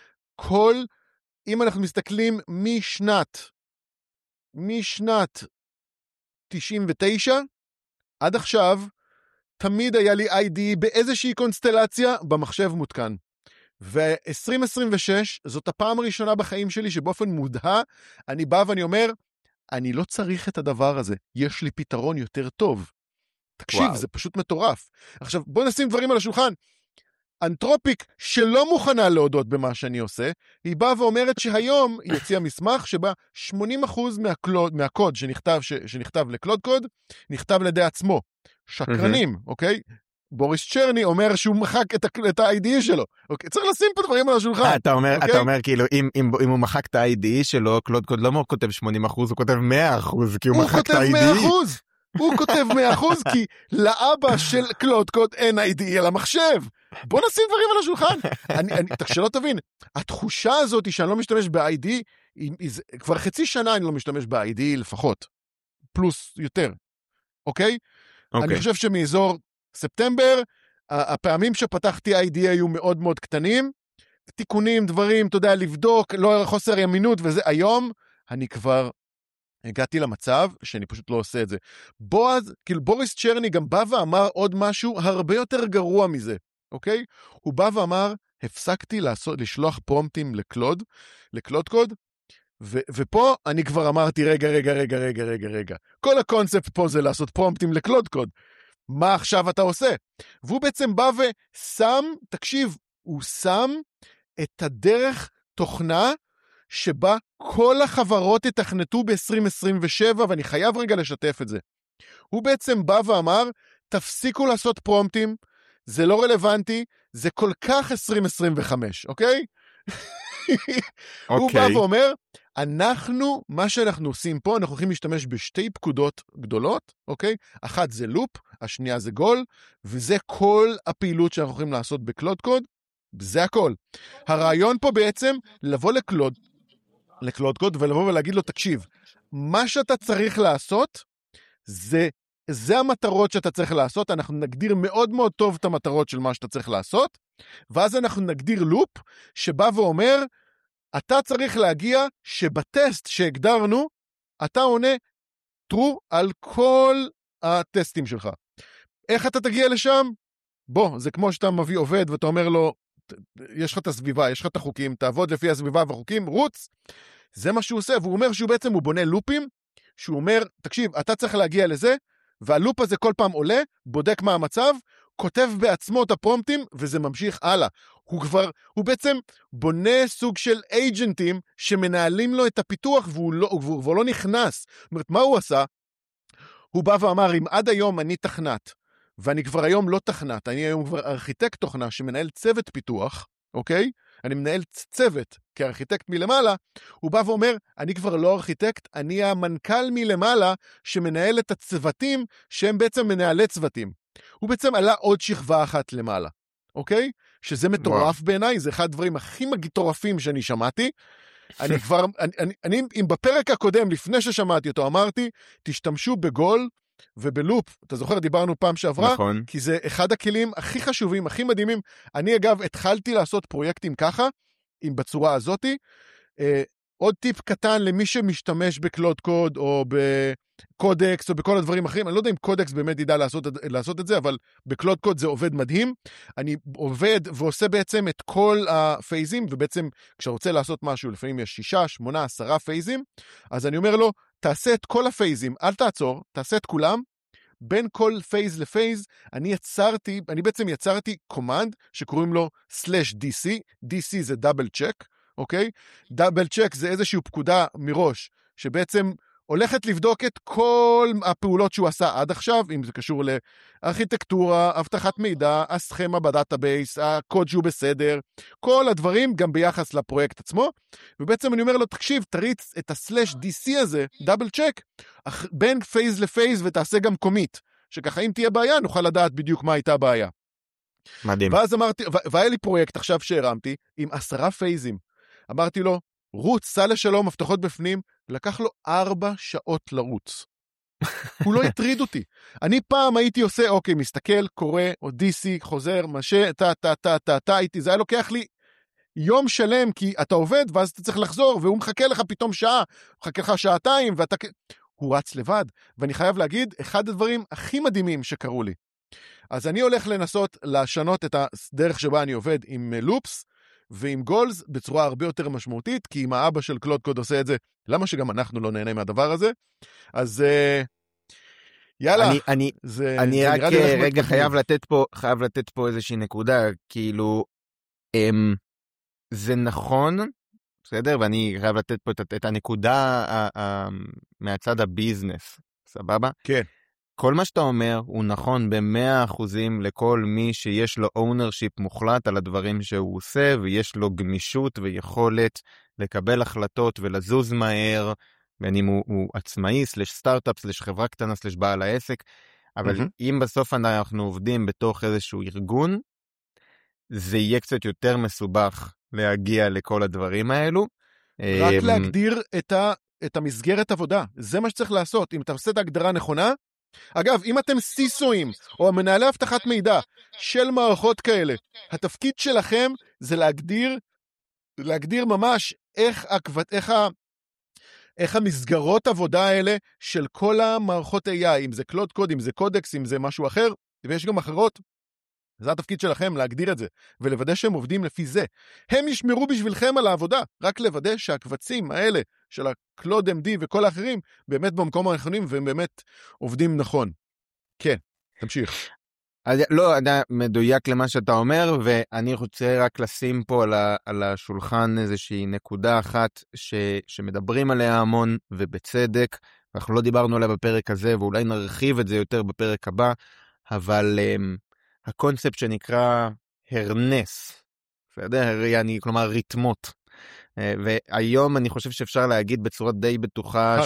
אם אנחנו מסתכלים משנת 99, עד עכשיו, תמיד היה לי ID באיזושהי קונסטלציה במחשב מותקן. ו-2026, זאת הפעם הראשונה בחיים שלי שבאופן מודע, אני בא ואני אומר, אני לא צריך את הדבר הזה, יש לי פתרון יותר טוב. תקשיב, זה פשוט מטורף. עכשיו, בוא נשים דברים על השולחן. אנתרופיק שלא מוכנה להודות במה שאני עושה, היא באה ואומרת שהיום היא הציעה מסמך שבה 80% מהקוד שנכתב לקלוד קוד, נכתב לידי עצמו. שקרנים, אוקיי? בוריס צ'רני אומר שהוא מחק את ה-ID שלו. אוקיי? צריך לשים פה דברים על השולחן. אתה אומר כאילו, אם הוא מחק את ה-ID שלו, קלוד קוד לא כותב 80%, הוא כותב 100%, כי הוא מחק את ה-ID. הוא כותב 100% כי לאבא של קלוד קוד אין ID על המחשב. בוא נשים דברים על השולחן. שלא תבין, התחושה הזאת שאני לא משתמש ב-ID כבר חצי שנה אני לא משתמש ב-ID לפחות, פלוס יותר, אוקיי? אני חושב שמאזור ספטמבר, הפעמים שפתחתי ID היו מאוד מאוד קטנים, תיקונים, דברים, אתה יודע, לבדוק, לא חוסר ימינות וזה. היום אני כבר הגעתי למצב שאני פשוט לא עושה את זה. בוריס צ'רני גם בא ואמר עוד משהו הרבה יותר גרוע מזה, אוקיי? הוא בא ואמר, הפסקתי לשלוח פרומפטים לקלוד קוד, ופה אני כבר אמרתי, רגע. כל הקונספט פה זה לעשות פרומפטים לקלוד קוד. מה עכשיו אתה עושה? והוא בעצם בא ושם, תקשיב, הוא שם את הדרך תוכנה שבה כל החברות יתכנתו ב-2027, ואני חייב רגע לשתף את זה. הוא בעצם בא ואמר, תפסיקו לעשות פרומפטים, זה לא רלוונטי, זה כל כך 2025, אוקיי? הוא בא ואומר, מה שאנחנו עושים פה, אנחנו הולכים להשתמש בשתי פקודות גדולות, אוקיי? אחת זה לופ, השנייה זה גול, וזה כל הפעילות שאנחנו הולכים לעשות בקלוד קוד, זה הכל. הרעיון פה בעצם לבוא לקלוד קוד ולבוא ולהגיד לו, תקשיב, מה שאתה צריך לעשות, זה המטרות שאתה צריך לעשות, אנחנו נגדיר מאוד מאוד טוב את המטרות של מה שאתה צריך לעשות, ואז אנחנו נגדיר לופ שבא ואומר, אתה צריך להגיע שבטסט שהגדרנו, אתה עונה true על כל הטסטים שלך. איך אתה תגיע לשם? בוא, זה כמו שאתה מביא עובד ואתה אומר לו, יש לך את הסביבה, יש לך את החוקים, תעבוד לפי הסביבה והחוקים, רוץ. זה מה שהוא עושה, והוא אומר שהוא בעצם הוא בונה לופים, שהוא אומר, תקשיב, אתה צריך להגיע לזה, והלופ הזה כל פעם עולה, בודק מה המצב, כותב בעצמו את הפרומפטים, וזה ממשיך הלאה. הוא בעצם בונה סוג של אייג'נטים, שמנהלים לו את הפיתוח, והוא כבר לא נכנס. זאת אומרת, מה הוא עשה? הוא בא ואמר, אם עד היום אני תכנת, ואני כבר היום לא תכנת, אני היום כבר ארכיטקט תוכנה, שמנהל צוות פיתוח, אוקיי? אני מנהל צוות כארכיטקט מלמעלה, הוא בא ואומר, אני כבר לא ארכיטקט, אני המנכ"ל מלמעלה, שמנהל את הצוותים, שהם בעצם מנהלי צוותים. הוא בעצם עלה עוד שכבה אחת למעלה, אוקיי? שזה מטורף בעיניי, זה אחד הדברים הכי מטורפים שאני שמעתי. אם בפרק הקודם, לפני ששמעתי אותו, אמרתי, תשתמשו בגול ובלופ, אתה זוכר, דיברנו פעם שעברה, נכון. כי זה אחד הכלים הכי חשובים, הכי מדהימים. אני אגב התחלתי לעשות פרויקטים ככה, בצורה הזאת. עוד טיפ קטן למי שמשתמש בקלוד קוד, או בקודקס, או בכל הדברים אחרים, אני לא יודע אם קודקס באמת ידע לעשות את זה, אבל בקלוד קוד זה עובד מדהים. אני עובד ועושה בעצם את כל הפייזים, ובעצם כשרוצה לעשות משהו, לפעמים יש 6, 8, 10 פייזים, אז אני אומר לו, תעשה את כל הפייזים, אל תעצור, תעשה את כולם, בין כל פייז לפייז, אני בעצם יצרתי קומנד, שקוראים לו /DC, DC זה דאבל צ'ק, אוקיי? דאבל צ'ק זה איזושהי פקודה מראש, שבעצם הולכת לבדוק את כל הפעולות שהוא עשה עד עכשיו, אם זה קשור לארכיטקטורה, אבטחת מידע, הסכמה בדאטאבייס, הקוד שהוא בסדר, כל הדברים גם ביחס לפרויקט עצמו, ובעצם אני אומר לו, תקשיב, תריץ את ה/DC הזה, דאבל צ'ק, בין פייז לפייז ותעשה גם קומיט, שככה אם תהיה בעיה, נוכל לדעת בדיוק מה הייתה הבעיה. מדהים. ואז אמרתי, והיה לי פרויקט עכשיו שהרמתי, עם 10 פייזים, אמרתי לו, רוץ, סע לשלום, מבטחות בפנים, לקח לו 4 שעות לרוץ. הוא לא הטריד אותי. אני פעם הייתי עושה, אוקיי, מסתכל, קורא, או DC, חוזר, משה, איתי, זה היה לוקח לי יום שלם, כי אתה עובד, ואז אתה צריך לחזור, והוא מחכה לך פתאום שעה, מחכה לך שעתיים, הוא רץ לבד. ואני חייב להגיד, אחד הדברים הכי מדהימים שקרו לי. אז אני הולך לנסות לשנות את הדרך שבה אני עובד עם לופס, ועם גולס בצורה הרבה יותר משמעותית, כי אם האבא של קלוד קוד עושה את זה, למה שגם אנחנו לא נהנה מהדבר הזה? אז יאללה. אני רק רגע חייב לתת פה איזושהי נקודה, כאילו, זה נכון, בסדר? ואני חייב לתת פה את הנקודה מהצד הביזנס, סבבה? כן. כל מה שאתה אומר הוא נכון ב100% לכל מי שיש לו ownership מוחלט על הדברים שהוא עושה, ויש לו גמישות ויכולת לקבל החלטות ולזוז מהר, בין אם הוא עצמאי, סטארט-אפ, חברה קטנה, בעל העסק, אבל אם בסוף אנחנו עובדים בתוך איזשהו ארגון, זה יהיה קצת יותר מסובך להגיע לכל הדברים האלו, רק להגדיר את המסגרת עבודה, זה מה שצריך לעשות. אם אתה עושה את ההגדרה הנכונה, אגב, אם אתם סיסואים או מנהלי אבטחת מידע של מערכות כאלה, התפקיד שלכם זה להגדיר ממש איך המסגרות עבודה האלה של כל המערכות AI, אם זה קלוד קוד, אם זה קודקס, אם זה משהו אחר, ויש גם אחרות, זה התפקיד שלכם להגדיר את זה, ולוודא שהם עובדים לפי זה. הם ישמרו בשבילכם על העבודה, רק לוודא שהקבצים האלה של הקלוד MD וכל האחרים, באמת במקום הנכונים, והם באמת עובדים נכון. כן, תמשיך. לא, אתה מדויק למה שאתה אומר, ואני רוצה רק לשים פה על השולחן איזושהי נקודה אחת שמדברים עליה המון ובצדק, אנחנו לא דיברנו עליה בפרק הזה, ואולי נרחיב את זה יותר בפרק הבא, אבל הקונספט שנקרא הרנס, כלומר ריתמות, והיום אני חושב שאפשר להגיד בצורה די בטוחה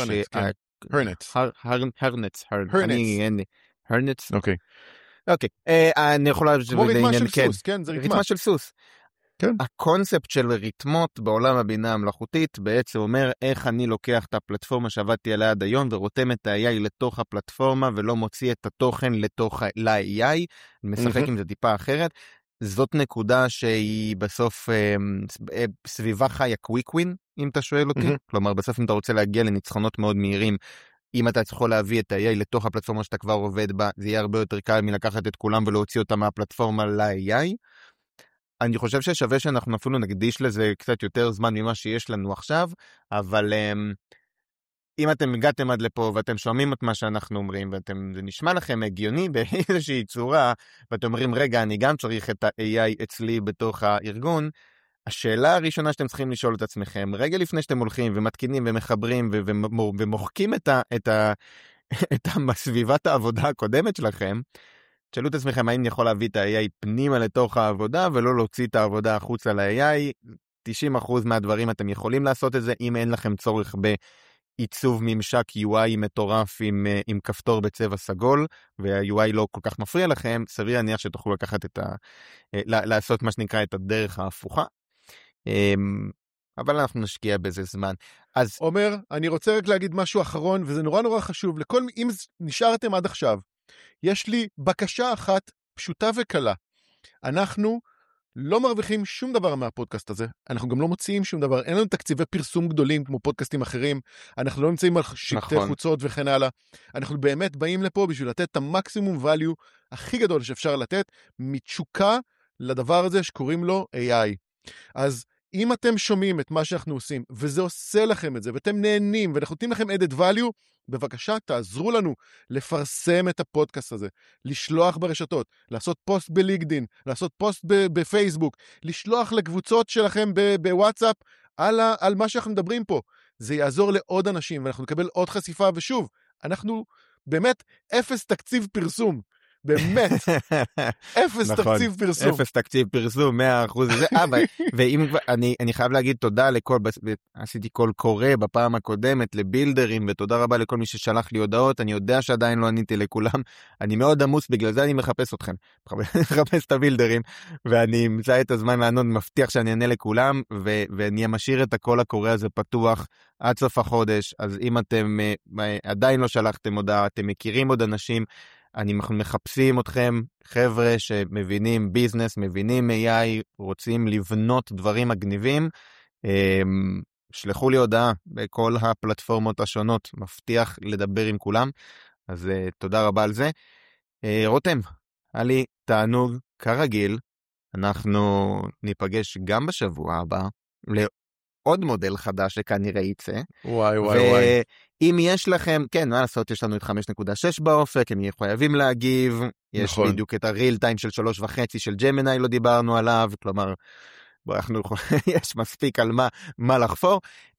הרנץ, אוקיי, אני יכול להגיד כמו ריתמה של סוס, כן, זה ריתמה של סוס. הקונספט של ריתמות בעולם הבינה המלאכותית בעצם אומר איך אני לוקח את הפלטפורמה שעבדתי עליה עד היום ורותם את ה-AI לתוך הפלטפורמה ולא מוציא את התוכן לתוך ל-AI, משחק עם זה טיפה אחרת. זאת נקודה שהיא בסוף סביבה חיה קוויק ווין, אם אתה שואל אותי. כלומר, בסוף אם אתה רוצה להגיע לניצחונות מאוד מהירים, אם אתה יכול להביא את ה-AI לתוך הפלטפורמה שאתה כבר עובד בה, זה יהיה הרבה יותר קל מלקחת את כולם ולהוציא אותה מהפלטפורמה ל-AI. אני חושב ששווה שאנחנו אפילו נקדיש לזה קצת יותר זמן ממה שיש לנו עכשיו, אבל אם אתם הגעתם עד לפה ואתם שומעים את מה שאנחנו אומרים, וזה נשמע לכם הגיוני באיזושהי צורה, ואתם אומרים, רגע, אני גם צריך את ה-AI אצלי בתוך הארגון, השאלה הראשונה שאתם צריכים לשאול את עצמכם, רגע לפני שאתם הולכים ומתקינים ומחברים ומוחקים את סביבת העבודה הקודמת שלכם, תשאלו את עצמכם האם יכול להביא את ה-AI פנימה לתוך העבודה ולא להוציא את העבודה החוצה ל-AI. 90% מהדברים אתם יכולים לעשות את זה אם אין לכם צורך בעיצוב ממשק UI מטורף עם כפתור בצבע סגול, וה-UI לא כל כך מפריע לכם, סביר להניח שתוכלו לקחת לעשות מה שנקרא את הדרך ההפוכה. אבל אנחנו נשקיע בזה זמן. אז עומר, אני רוצה רק להגיד משהו אחרון, וזה נורא נורא חשוב, אם נשארתם עד עכשיו, יש לי בקשה אחת פשוטה וקלה. אנחנו לא מרוויחים שום דבר מהפודקאסט הזה, אנחנו גם לא מוציאים שום דבר, אין לנו תקציבי פרסום גדולים כמו פודקאסטים אחרים, אנחנו לא נמצאים על שלטי חוצות וכן הלאה, אנחנו באמת באים לפה בשביל לתת את המקסימום value הכי גדול שאפשר לתת, מתשוקה לדבר הזה שקוראים לו AI. אז אם אתם שומעים את מה שאנחנו עושים, וזה עושה לכם את זה, ואתם נהנים, ואנחנו נותנים לכם added value, בבקשה תעזרו לנו לפרסם את הפודקאסט הזה, לשלוח ברשתות, לעשות פוסט בלינקדין, לעשות פוסט בפייסבוק, לשלוח לקבוצות שלכם בוואטסאפ על מה שאנחנו מדברים פה. זה יעזור לעוד אנשים, ואנחנו נקבל עוד חשיפה, ושוב, אנחנו באמת אפס תקציב פרסום. באמת, אפס תקציב פרסום. אפס תקציב פרסום, 100%. ואני חייב להגיד תודה לכל, עשיתי קול קורא בפעם הקודמת לבילדרים, ותודה רבה לכל מי ששלח לי הודעות, אני יודע שעדיין לא עניתי לכולם, אני מאוד עמוס, בגלל זה אני מחפש אתכם, מחפש את הבילדרים, ואני אמצא את הזמן לענות, מבטיח שאני אענה לכולם, ואני משאיר את הקול הקורא הזה פתוח עד סוף החודש, אז אם אתם עדיין לא שלחתם הודעה, אתם מכירים עוד אנשים, אנחנו מחפשים אתכם, חבר'ה שמבינים ביזנס, מבינים AI, רוצים לבנות דברים מגניבים, שלחו לי הודעה בכל הפלטפורמות השונות, מבטיח לדבר עם כולם, אז תודה רבה על זה. רותם, היה לי תענוג כרגיל, אנחנו ניפגש גם בשבוע הבא, לעוד מודל חדש שכנראה יצא. וואי וואי וואי. אם יש לכם, כן, מה לעשות, יש לנו את 5.6 באופק, הם חייבים להגיב, יש נכון. בדיוק את הריל טיים של 3.5 של ג'מיני, לא דיברנו עליו, כלומר, יש מספיק על מה לחפור,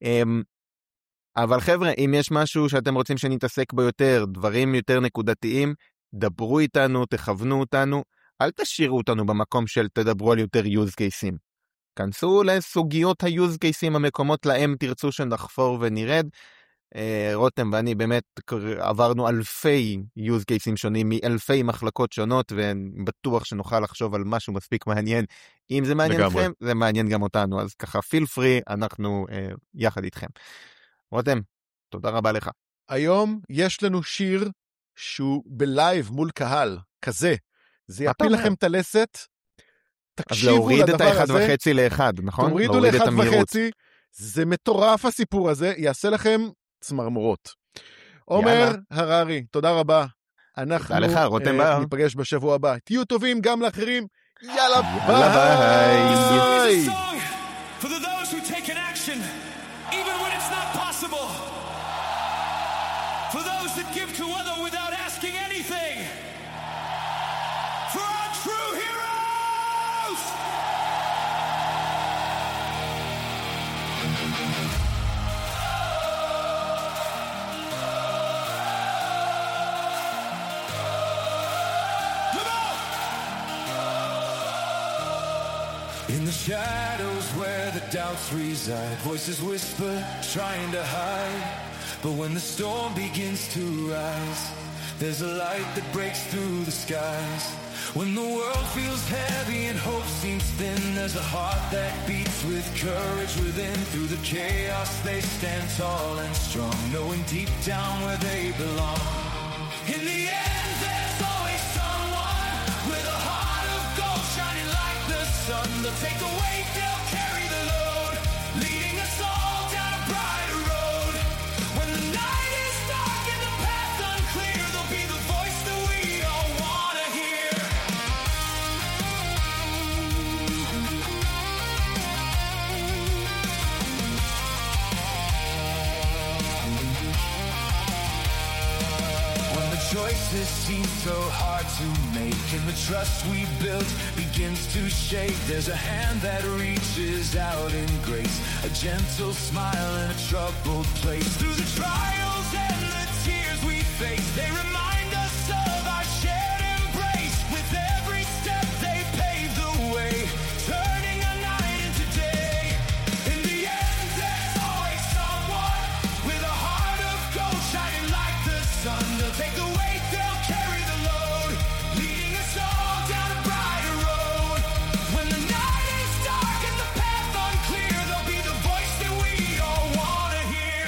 אבל חבר'ה, אם יש משהו שאתם רוצים שנתעסק בו יותר, דברים יותר נקודתיים, דברו איתנו, תכוונו אותנו, אל תשאירו אותנו במקום של תדברו על יותר use cases. כנסו לסוגיות ה-use cases, המקומות להם תרצו שנחפור ונרד, רותם ואני באמת עברנו אלפי use cases שונים מאלפי מחלקות שונות, ובטוח שנוכל לחשוב על משהו מספיק מעניין. אם זה מעניין אתכם, זה מעניין גם אותנו, אז ככה feel free, אנחנו יחד איתכם. רותם, תודה רבה לך. היום יש לנו שיר שהוא בלייב מול קהל, כזה. זה יפיל לכם את הלסת. תקשיבו לדבר הזה. אז להוריד את ה-1.5 ל-1, נכון? תורידו ל-1.5, זה מטורף הסיפור הזה, יעשה לכם צמרמורות. עומר הררי, תודה רבה. אנחנו ניפגש בשבוע הבא. תהיו טובים גם לאחרים. יאללה ביי. For those that give to others without asking anything. For our true heroes. Come on! In the shadows where the doubts reside, voices whisper, trying to hide. But when the storm begins to rise, there's a light that breaks through the skies. When the world feels heavy and hope seems thin, there's a heart that beats with courage within. Through the chaos they stand tall and strong, knowing deep down where they belong. In the end there's always someone with a heart of gold shining like the sun. They'll take the weight, they'll carry the load, leading us all down a brighter road. When the night is dark and the path unclear, there'll be the voice that we all want to hear. When the choices seem so hard to make and the trust we built begins to shake, there's a hand that reaches out in grace, a gentle smile in a troubled place. Through the trials and the tears we face, they remind us of our shared embrace. With every step they pave the way, turning a night into day. In the end there's always someone with a heart of gold shining like the sun. They'll take the weight, they'll carry the load, leading us all down a brighter road. When the night is dark and the path unclear, they'll be the voice that we all want to hear.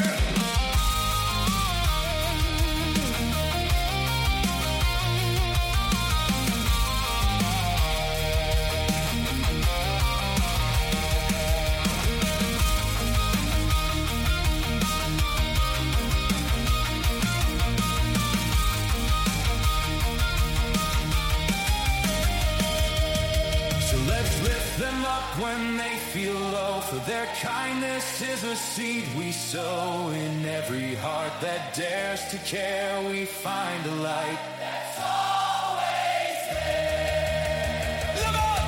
So let's lift them up when they feel low, for their kindness is a seed we sow. In every heart that dares to care, we find a light that's always there. Look up!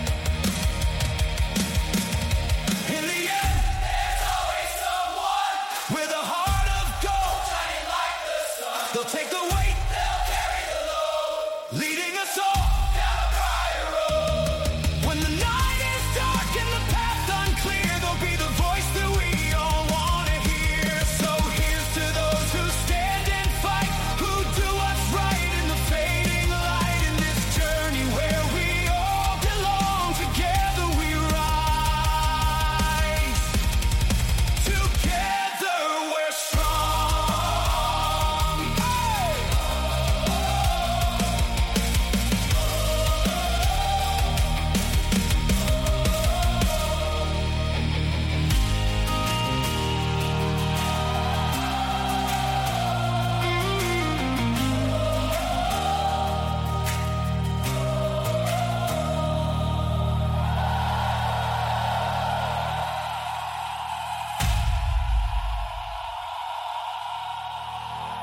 In the end, there's always someone with a heart of gold shining like the sun. They'll take the weight.